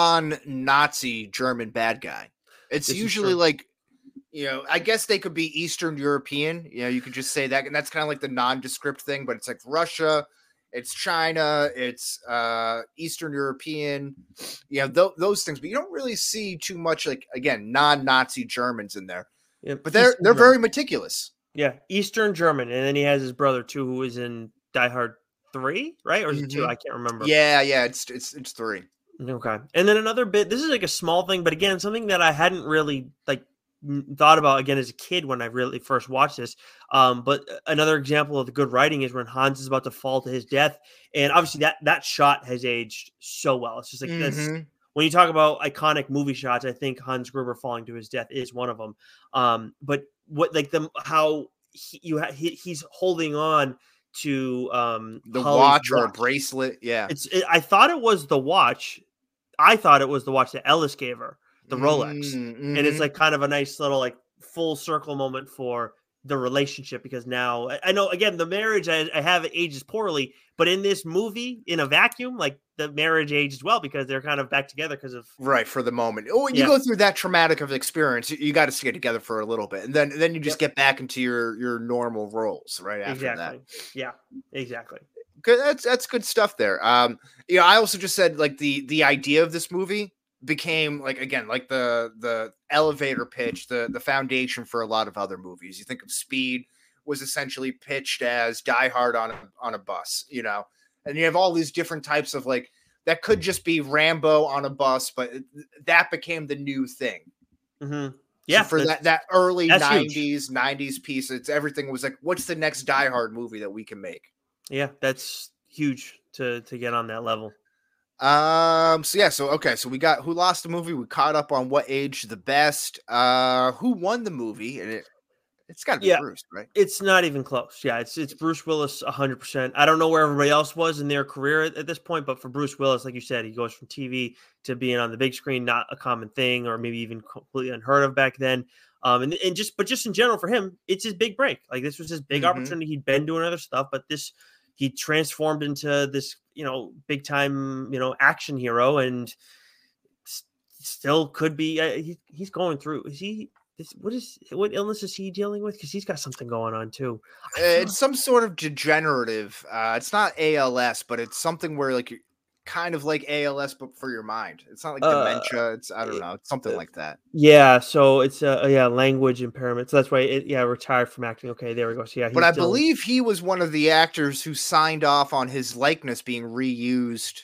non-Nazi German bad guy. It's This is usually true. like, you know, I guess they could be Eastern European. You know, you could just say that, and that's kind of like the nondescript thing. But it's like Russia, it's China, it's uh, Eastern European. You know, th- those things. But you don't really see too much like again non-Nazi Germans in there. Yeah, But they're Eastern they're German. very meticulous. Yeah, Eastern German, and then he has his brother too, who is in Die Hard three, right? Or is it two? Mhm. I can't remember. Yeah, yeah, it's it's it's three. Okay. And then another bit, this is like a small thing, but again, something that I hadn't really like n- thought about again as a kid when I really first watched this. Um, but another example of the good writing is when Hans is about to fall to his death. And obviously that that shot has aged so well. It's just like this. Mhm. When you talk about iconic movie shots, I think Hans Gruber falling to his death is one of them. Um, but what like the how he, you ha- he, he's holding on to um The Holly's watch or a bracelet. Yeah. It's it, I thought it was the watch. I thought it was the watch that Ellis gave her, the Rolex. Mm, And it's mhm. like kind of a nice little like full circle moment for the relationship because now I, I know again the marriage I, I have ages poorly, but in this movie in a vacuum, like the marriage ages well because they're kind of back together because of right for the moment. Oh, when Yeah. you go through that traumatic of experience, you, you got to stay together for a little bit, and then then you just get back into your your normal roles right after exactly. Yeah, exactly. that. Good, that's that's good stuff there. Um, you know, I also just said like the the idea of this movie became like again like the the elevator pitch, the the foundation for a lot of other movies. You think of Speed was essentially pitched as Die Hard on a, on a bus, you know, and you have all these different types of like that could just be Rambo on a bus, but it- that became the new thing. hmm So Yeah, for that's- that that early that's huge. nineties nineties piece, it's everything was like, what's the next Die Hard movie that we can make? yeah, that's huge to to get on that level. Um. So yeah. So okay. So we got who lost the movie. We caught up on what aged the best. Uh. Who won the movie? And it it's got to be Yeah. Bruce, right? It's not even close. Yeah, it's it's Bruce Willis one hundred percent. I don't know where everybody else was in their career at, at this point, but for Bruce Willis, like you said, he goes from T V to being on the big screen, not a common thing or maybe even completely unheard of back then. Um, and, and just but just in general for him, it's his big break. Like this was his big Mhm. opportunity. He'd been doing other stuff, but this he transformed into this, you know, big time, you know, action hero and s- still could be uh, he, he's going through. Is he is, what is what illness is he dealing with? Because he's got something going on too. I Uh, feel It's some sort of degenerative. Uh, it's not A L S, but it's something where like you're kind of like A L S, but for your mind. It's not like Uh, dementia. It's I don't it- know. It's something like that. Yeah, so it's a yeah language impairment. So that's why it yeah retired from acting. Okay, there we go. So yeah, But he's I still- believe he was one of the actors who signed off on his likeness being reused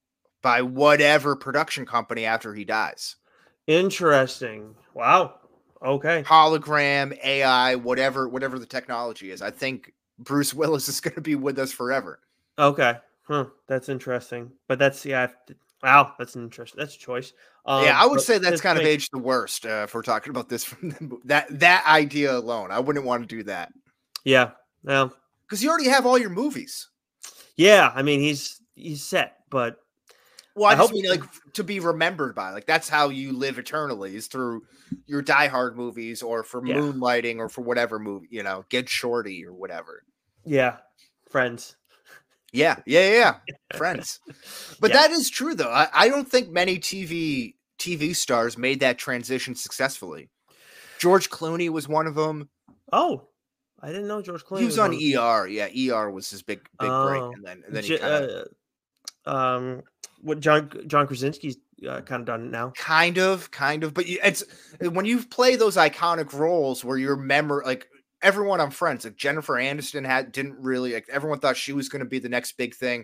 by whatever production company after he dies. interesting. Wow. Okay. Hologram, A I, whatever, whatever the technology is. I think Bruce Willis is going to be with us forever. Okay. Huh. That's interesting. But that's yeah. I've- Wow. That's an interest. That's a choice. Um, yeah, I would but say that's this kind of makes- aged the worst. Uh, if we're talking about this from the, that that idea alone, I wouldn't want to do that Yeah. Well. because you already have all your movies. Yeah. I mean, he's he's set, but Well, I, I just hope- mean like to be remembered by. Like that's how you live eternally is through your Die Hard movies or for Yeah. moonlighting or for whatever movie, you know, Get Shorty or whatever. yeah, Friends. Yeah, yeah, yeah, yeah. Friends. But Yeah. that is true though. I, I don't think many T V T V stars made that transition successfully. George Clooney was one of them. Oh, I didn't know George Clooney He was on on- E R. Yeah, E R was his big big break, Oh. and then and then he J- kind of uh, um, what John John Krasinski's uh, kind of done it now. kind of kind of. But you, it's when you play those iconic roles where your memory, like everyone on Friends, like Jennifer Aniston had didn't really like everyone thought she was going to be the next big thing.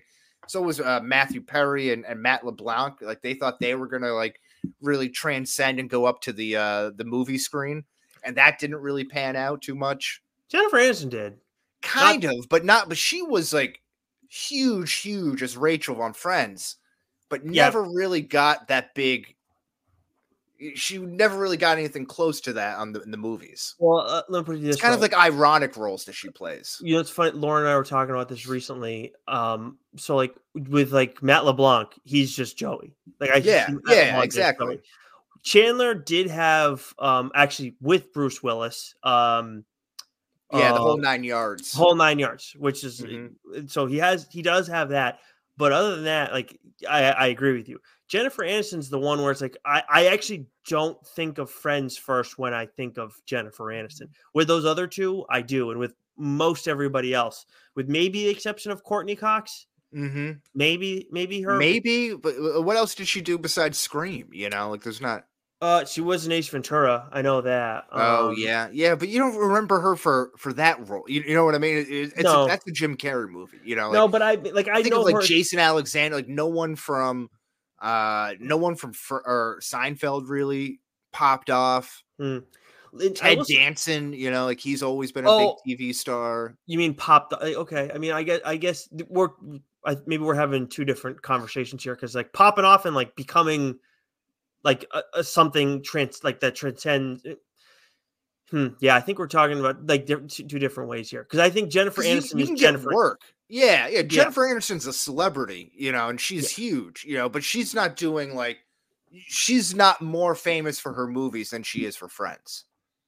So was uh, Matthew Perry and, and Matt LeBlanc. Like they thought they were gonna like really transcend and go up to the uh, the movie screen, and that didn't really pan out too much. Jennifer Aniston did. Kind Not- of, but not. But she was like huge, huge as Rachel on Friends, but Yeah. never really got that big. She never really got anything close to that on the in the movies. Well, uh, let me put it this It's kind of way. like ironic roles that she plays. You know, it's funny. Lauren and I were talking about this recently. Um, so like with like Matt LeBlanc, he's just Joey. Like I just Yeah, see Matt yeah, LeBlanc as exactly. Joey. Chandler did have um actually with Bruce Willis, um, Yeah, the uh, whole nine yards. whole nine yards, which is Mhm. so he has he does have that. But other than that, like I, I agree with you. Jennifer Aniston's the one where it's like I, I actually don't think of Friends first when I think of Jennifer Aniston. With those other two, I do, and with most everybody else, with maybe the exception of Courtney Cox, Mm-hmm. maybe maybe her. Maybe, but uh, what else did she do besides Scream? You know, like there's not. Uh, she was in Ace Ventura. I know that. Oh Um, yeah, yeah, but you don't remember her for for that role. You, you know what I mean? It, it- it's No. a, that's a Jim Carrey movie. You know, like, no, but I like I think know of like her. Jason Alexander. Like no one from, uh, no one from Fr- or Seinfeld really popped off. Hmm. And I Ted will s- Danson, you know, like he's always been a Oh. big T V star. You mean pop? the- Okay, I mean, I guess I guess th- we're I, maybe we're having two different conversations here because like popping off and like becoming like a, a something trans like that transcends. Hmm, yeah, I think we're talking about like di- two two different ways here because I think Jennifer 'Cause you, Aniston you is can get Jennifer. work. Yeah, yeah. Jennifer Aniston's a celebrity, you know, and she's huge, you know, but she's not doing like she's not more famous for her movies than she is for Friends.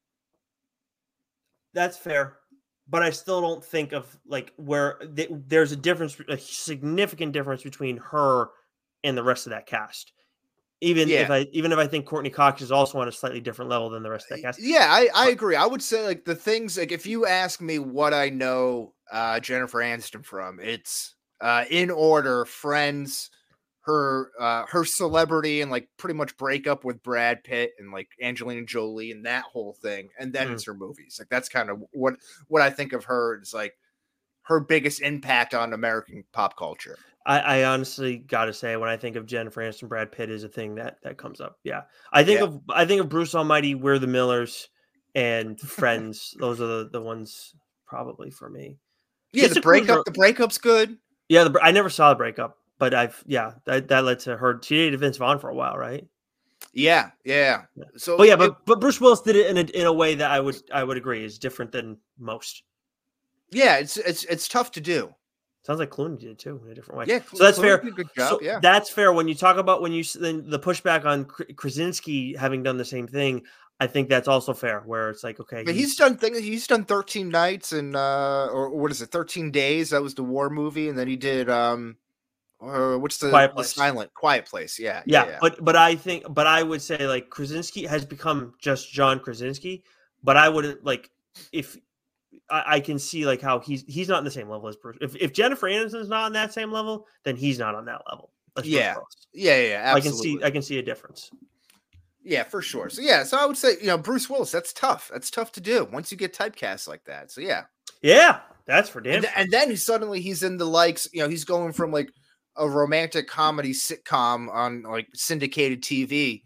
That's fair, but I still don't think of like where th- there's a difference, a significant difference between her and the rest of that cast. Even if Yeah. I even if I think Courtney Cox is also on a slightly different level than the rest of that cast. Yeah, I, I agree. I would say like the things like if you ask me what I know uh Jennifer Aniston from, it's uh in order Friends, her uh her celebrity and like pretty much breakup with Brad Pitt and like Angelina Jolie and that whole thing, and then Mm. it's her movies. Like that's kind of what what I think of her is like her biggest impact on American pop culture. I, I honestly got to say, when I think of Jennifer Aniston, Brad Pitt is a thing that that comes up. Yeah, I think Yeah. of I think of Bruce Almighty, We're the Millers, and Friends. Those are the, the ones probably for me. Yeah, Just the a cruise breakup, ro- the breakup's good. Yeah, the, I never saw the breakup, but I've yeah that, that led to her. She dated Vince Vaughn for a while, right? Yeah, yeah. Yeah. So But yeah, it- but but Bruce Willis did it in a in a way that I would I would agree is different than most. yeah, it's it's it's tough to do. Sounds like Clooney did it too in a different way. Yeah, so that's Clooney fair. did a good job, So yeah. that's fair. When you talk about when you s- then the pushback on Kr- Krasinski having done the same thing, I think that's also fair. Where it's like, okay, But he's done things. He's done thirteen nights and uh, or what is it, thirteen days? That was the war movie, and then he did um, uh, what's the, Quiet the Place. silent Quiet Place? Yeah, yeah, yeah. but but I think but I would say like Krasinski has become just John Krasinski, but I wouldn't like if I, I can see like how he's he's not on the same level as Bruce. If if Jennifer Aniston's not on that same level, then he's not on that level. as Bruce Yeah, Willis. yeah, yeah, yeah, I can absolutely. see I can see a difference. Yeah, for sure. So yeah, so I would say you know Bruce Willis. That's tough. That's tough to do once you get typecast like that. So yeah, Yeah, that's for damn. and, th- and then he suddenly he's in the likes. You know, he's going from like a romantic comedy sitcom on like syndicated T V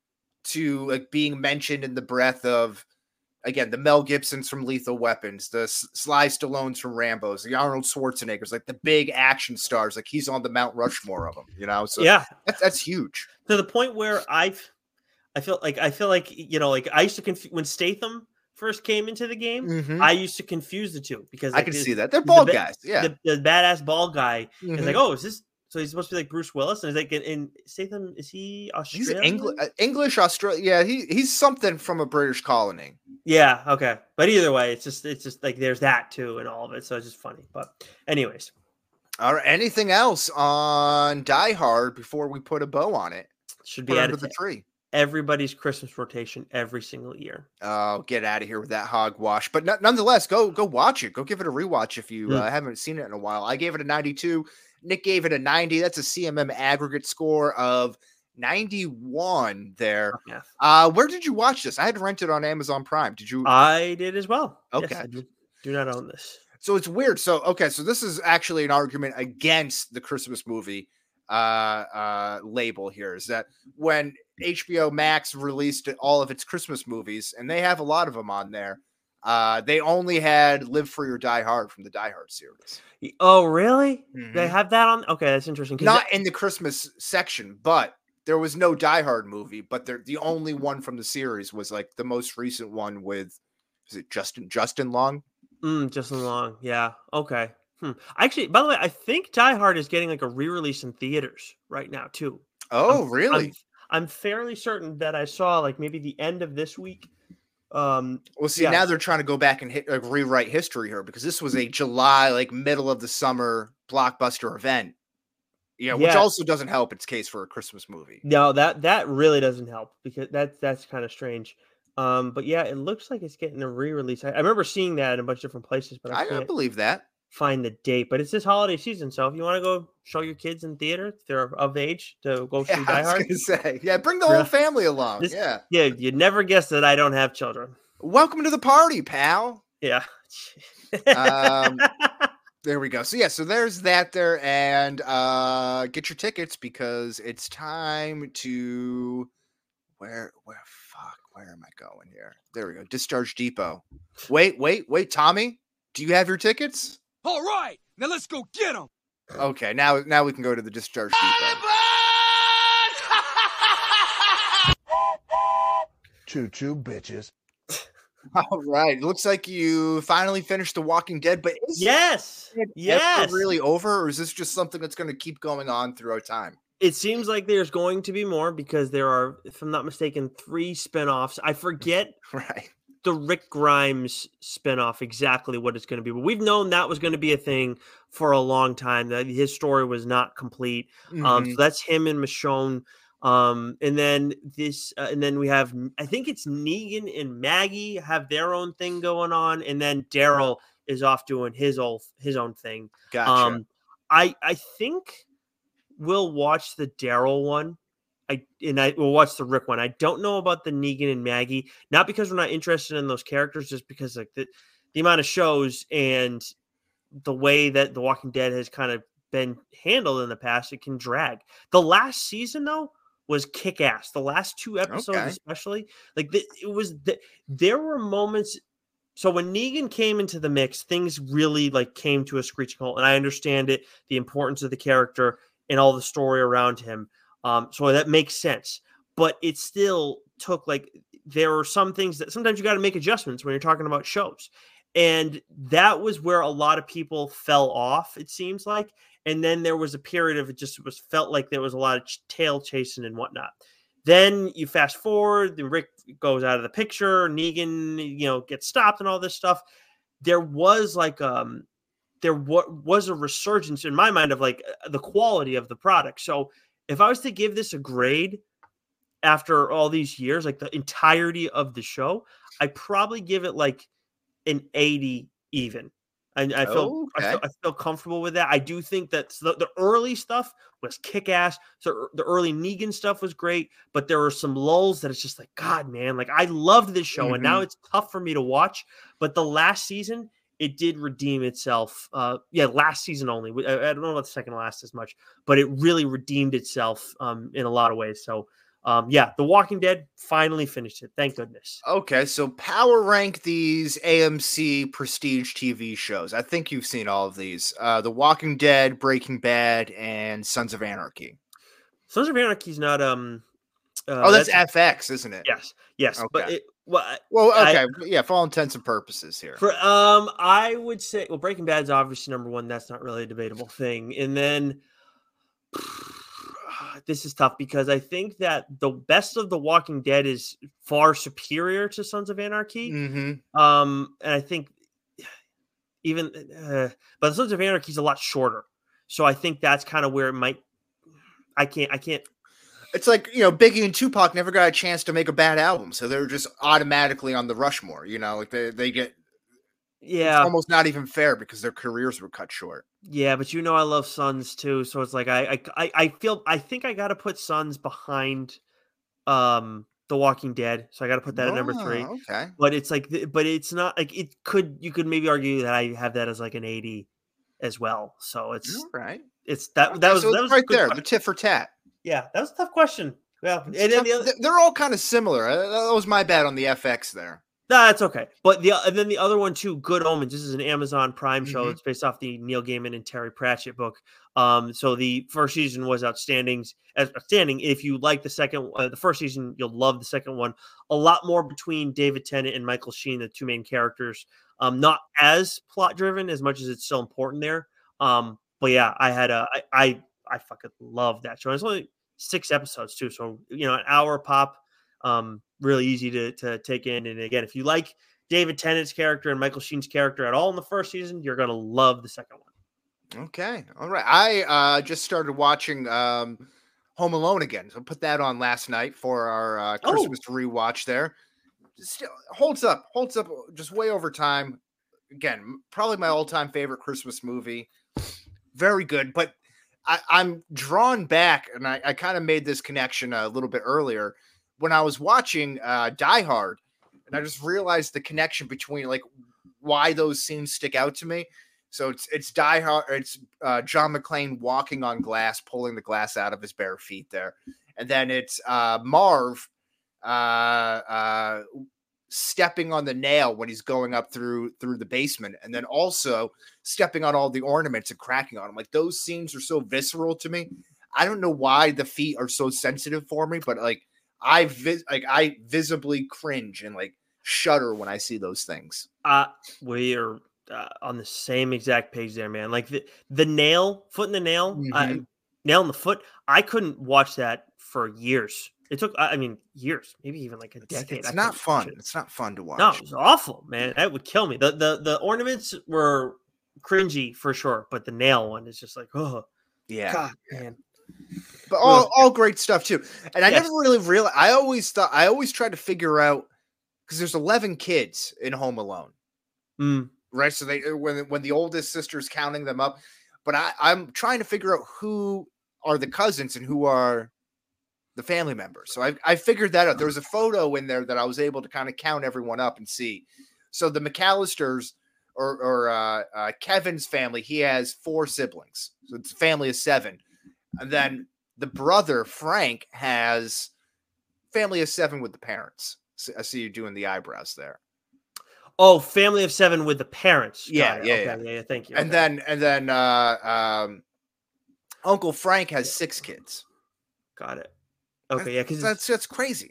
to like being mentioned in the breath of again the Mel Gibsons from Lethal Weapons, the S- Sly Stallones from Rambo's, the Arnold Schwarzeneggers, like the big action stars. Like he's on the Mount Rushmore of them. You know, so yeah, that's that's huge. to the point where I've I feel like I feel like you know like I used to confuse when Statham first came into the game. Mhm. I used to confuse the two because I like, can the- see that they're the bald ba- guys. Yeah, the, the badass bald guy is like, Mhm. oh, is this? So he's supposed to be like Bruce Willis, and he's like, in, in Statham, is he he's Australian? English, English Australia. Yeah, he he's something from a British colony. Yeah, okay, but either way, it's just it's just like there's that too and all of it, so it's just funny. But anyways, All right. Anything else on Die Hard before we put a bow on it? should Put be it added under the to tree. everybody's Christmas rotation every single year. Oh, get out of here with that hogwash. But no- nonetheless, go go watch it. Go give it a rewatch if you Mm. uh, haven't seen it in a while. I gave it a ninety-two. Nick gave it a ninety. That's a C M M aggregate score of ninety-one there. Yeah, Uh, where did you watch this? I had to rent it on Amazon Prime. Did you? I did as well. Yes, Okay. I do, do not own this. So it's weird. So okay, so this is actually an argument against the Christmas movie uh uh label here, is that when H B O Max released all of its Christmas movies, and they have a lot of them on there, uh they only had Live Free or Die Hard from the Die Hard series. Oh, really? Mhm. They have that on? Okay, that's interesting. 'cause Not that- in the Christmas section, but there was no Die Hard movie, but they're the only one from the series was like the most recent one with, is it Justin Justin Long? Mm, Justin Long. Yeah. Okay. Hmm. Actually, by the way, I think Die Hard is getting like a re-release in theaters right now too. Oh, I'm, really? I'm, I'm fairly certain that I saw like maybe the end of this week. Um, Well, see, yeah. now they're trying to go back and hit, like, rewrite history here, because this was a July, like middle of the summer blockbuster event. Yeah, which Yeah. also doesn't help its case for a Christmas movie. No, that that really doesn't help because that's that's kind of strange. Um, but yeah, it looks like it's getting a re-release. I, I remember seeing that in a bunch of different places, but I, I, I can't believe that. find the date. But it's this holiday season, so if you want to go show your kids in theater, if they're of age to go Yeah, see I Die was Hard. gonna say, yeah, bring the whole Really? family along. This- yeah, Yeah, you'd never guess that I don't have children. welcome to the party, pal. Yeah. Um, There we go. So yeah, so there's that there, and uh get your tickets because it's time to where where fuck where am I going here? There we go. Discharge Depot. Wait, wait, wait, Tommy, do you have your tickets? All right, now let's go get them. Okay, now now we can go to the Discharge Depot. Choo choo, bitches. All right. Looks like you finally finished The Walking Dead, but is Yes. it Yes. ever really over, or is this just something that's going to keep going on throughout time? It seems like there's going to be more because there are, if I'm not mistaken, three spinoffs. I forget Right. the Rick Grimes spinoff exactly what it's going to be, but we've known that was going to be a thing for a long time. That his story was not complete. Um, Mhm. so that's him and Michonne. Um, and then this, uh, and then we have, I think it's Negan and Maggie have their own thing going on, and then Daryl is off doing his old his own thing. Gotcha. Um, I I think we'll watch the Daryl one. I and I will watch the Rick one. I don't know about the Negan and Maggie, not because we're not interested in those characters, just because like the the amount of shows and the way that The Walking Dead has kind of been handled in the past, it can drag. The last season though was kick ass. The last two episodes, Okay. especially, like the, it was the, there were moments. So when Negan came into the mix, things really like came to a screeching halt, and I understand it, the importance of the character and all the story around him. Um, so that makes sense, but it still took like there were some things that sometimes you got to make adjustments when you're talking about shows, and that was where a lot of people fell off. It seems like. And then there was a period of it just was felt like there was a lot of ch- tail chasing and whatnot. Then you fast forward, then Rick goes out of the picture, Negan, you know, gets stopped and all this stuff. There was like um there wa- was a resurgence in my mind of like uh, the quality of the product. So if I was to give this a grade after all these years, like the entirety of the show, I probably give it like an eighty even. And I feel, I Okay. feel I feel comfortable with that. I do think that the, the early stuff was kick ass. So the early Negan stuff was great, but there were some lulls that it's just like, God, man, like I loved this show, and now it's tough for me to watch. But the last season, it did redeem itself. Uh, yeah, last season only. I, I don't know about the second to last as much, but it really redeemed itself um, in a lot of ways. So. Um, yeah, The Walking Dead finally finished it. Thank goodness. Okay, so power rank these A M C prestige T V shows. I think you've seen all of these. Uh, The Walking Dead, Breaking Bad, and Sons of Anarchy. Sons of Anarchy is not um. Uh, Oh, that's, F X, isn't it? yes, yes, but Okay. it, well, I- Well, I- okay, yeah, for all intents and purposes here. for um, I would say well, Breaking Bad's obviously number one. That's not really a debatable thing. And then this is tough because I think that the best of The Walking Dead is far superior to Sons of Anarchy. Mm-hmm. Um, and I think even, uh, but Sons of Anarchy is a lot shorter. So I think that's kind of where it might. I can't. I can't. It's like, you know, Biggie and Tupac never got a chance to make a bad album, so they're just automatically on the Rushmore. You know, like they they get. Yeah. It's almost not even fair because their careers were cut short. Yeah, but you know I love Sons too, so it's like I I I I feel I think I got to put Sons behind um The Walking Dead, so I got to put that at number three. Oh, okay. But it's like, th- but it's not like it could. You could maybe argue that I have that as like an eighty as well. So it's All right. it's that Okay, that was so that it's was a right good there, question. the tit for tat. Yeah, that was a tough question. Yeah, and It's then tough- the other, th- They're all kind of similar. Uh, That was my bad on the F X there. nah, that's okay. But the and then the other one too, Good Omens. This is an Amazon Prime show. Mhm. It's based off the Neil Gaiman and Terry Pratchett book. Um, so the first season was outstanding. As outstanding. If you like the second, uh, the first season, you'll love the second one. A lot more between David Tennant and Michael Sheen, the two main characters. Um, not as plot driven as much as it's still important there. Um, but yeah, I had a, I, I, I fucking love that show. It's only six episodes too, so you know, an hour pop. Um, really easy to to take in. And again, if you like David Tennant's character and Michael Sheen's character at all in the first season, you're gonna love the second one. Okay. All right. I uh, just started watching um, Home Alone again. So I put that on last night for our uh, Oh. Christmas rewatch there. Still holds up, holds up just way over time. Again, probably my all-time favorite Christmas movie. Very good. But I, I'm drawn back, and I, I kind of made this connection a little bit earlier when I was watching uh, Die Hard, and I just realized the connection between like why those scenes stick out to me. So it's it's Die Hard, it's uh, John McClane walking on glass, pulling the glass out of his bare feet there, and then it's uh, Marv uh, uh, stepping on the nail when he's going up through through the basement, and then also stepping on all the ornaments and cracking on them. Like those scenes are so visceral to me. I don't know why the feet are so sensitive for me, but like I vis- like I visibly cringe and like shudder when I see those things. Uh, we are uh, on the same exact page there, man. Like the the nail, foot in the nail, I, Mhm. nail in the foot. I couldn't watch that for years. It took, I I mean, years, maybe even like a It's, decade. it's I not couldn't watch fun. it. It's not fun to watch. No, it was awful, man. That would kill me. The the the ornaments were cringy for sure, but the nail one is just like, oh Yeah. God, man. But all, all great stuff too. And I Yes. never really realized, I always thought, I always tried to figure out, because there's eleven kids in Home Alone, Mm. right? So they, when, when the oldest sister's counting them up, but I, I'm trying to figure out who are the cousins and who are the family members. So I, I figured that out. There was a photo in there that I was able to kind of count everyone up and see. So the McAllisters or, or uh, uh, Kevin's family, he has four siblings. So it's a family of seven. And then the brother, Frank, has family of seven with the parents. So I see you doing the eyebrows there. Oh, family of seven with the parents. Got Yeah, it. yeah, okay, yeah. yeah, yeah. Thank you. And Okay. then and then uh, um, Uncle Frank has six kids. got it. Okay, yeah, because That's that's crazy.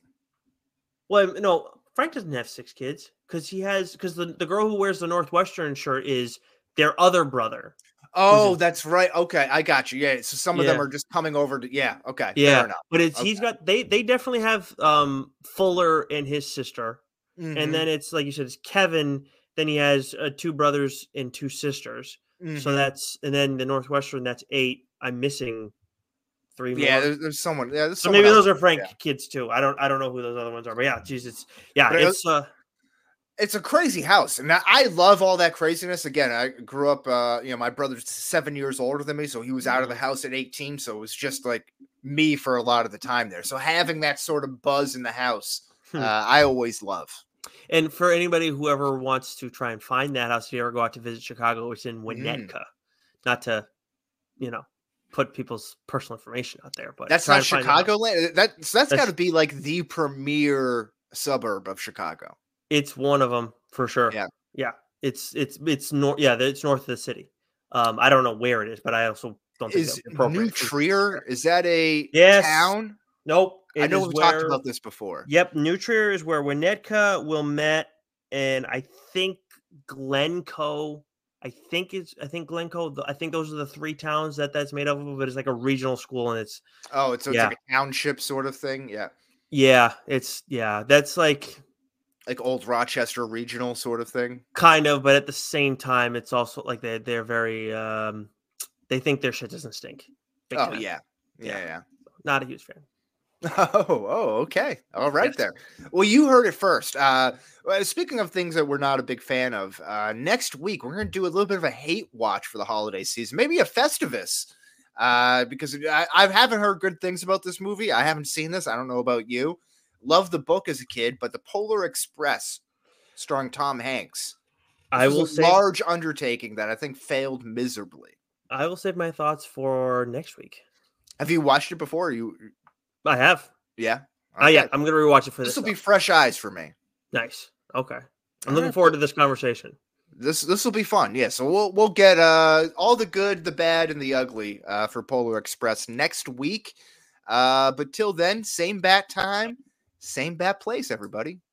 well, no, Frank doesn't have six kids because he has because the, the girl who wears the Northwestern shirt is their other brother. Oh, his- that's right. Okay, I got you. Yeah, so some of them Yeah. are just coming over to yeah. Okay, Yeah, fair enough. but it's he's Okay. got they they definitely have um Fuller and his sister, Mhm, and then it's like you said, it's Kevin. Then he has uh, two brothers and two sisters. So mhm. that's and then the Northwestern. That's eight. I'm missing three more. yeah. There's, there's someone. Yeah, there's so someone maybe else. those are Frank yeah. kids too. I don't I don't know who those other ones are, but yeah, geez, it's yeah, But it- it's uh It's a crazy house, and I- I love all that craziness. Again, I grew up. Uh, you know, my brother's seven years older than me, so he was out of the house at eighteen. So it was just like me for a lot of the time there. So having that sort of buzz in the house, Hmm. uh, I always love. And for anybody who ever wants to try and find that house, if you ever go out to visit Chicago, it's in Winnetka. Not to, you know, put people's personal information out there, but That's try not and find the house. Chicagoland. That so that's That's- got to be like the premier suburb of Chicago. It's one of them for sure. Yeah. yeah. It's it's it's north. Yeah, it's north of the city. Um, I don't know where it is, but I also don't think Is that's appropriate. New Trier? Is that a Yes. town? Nope. I it know is we've talked where- about this before. Yep, New Trier is where Winnetka, Wilmette, and I think Glencoe. I think it's I think Glencoe. th- I think those are the three towns that that's made up of. But it's like a regional school, and it's Oh, it's, so it's Yeah. like a township sort of thing. Yeah, yeah, it's yeah, that's like like old Rochester regional sort of thing. kind of, but at the same time, it's also like they they're very um they think their shit doesn't stink. Big Oh time. yeah, yeah, Yeah. yeah. Not a huge fan. Oh, oh, okay. All right Yes. there. Well, you heard it first. Uh, well, speaking of things that we're not a big fan of, uh, next week we're going to do a little bit of a hate watch for the holiday season, maybe a Festivus, uh, because I, I haven't heard good things about this movie. I haven't seen this. I don't know about you. Loved the book as a kid, but the Polar Express, starring Tom Hanks, this I was will a say large undertaking that I think failed miserably. I will save my thoughts for next week. Have you watched it before? You, I have. yeah, Oh yeah, Okay. I'm gonna rewatch it for This this. will be though. fresh eyes for me. Nice. Okay. I'm All looking right, forward cool. to this conversation. This this will be fun. Yeah, so we'll we'll get uh all the good, the bad, and the ugly uh for Polar Express next week. Uh, but till then, same bat time, same bat place, everybody.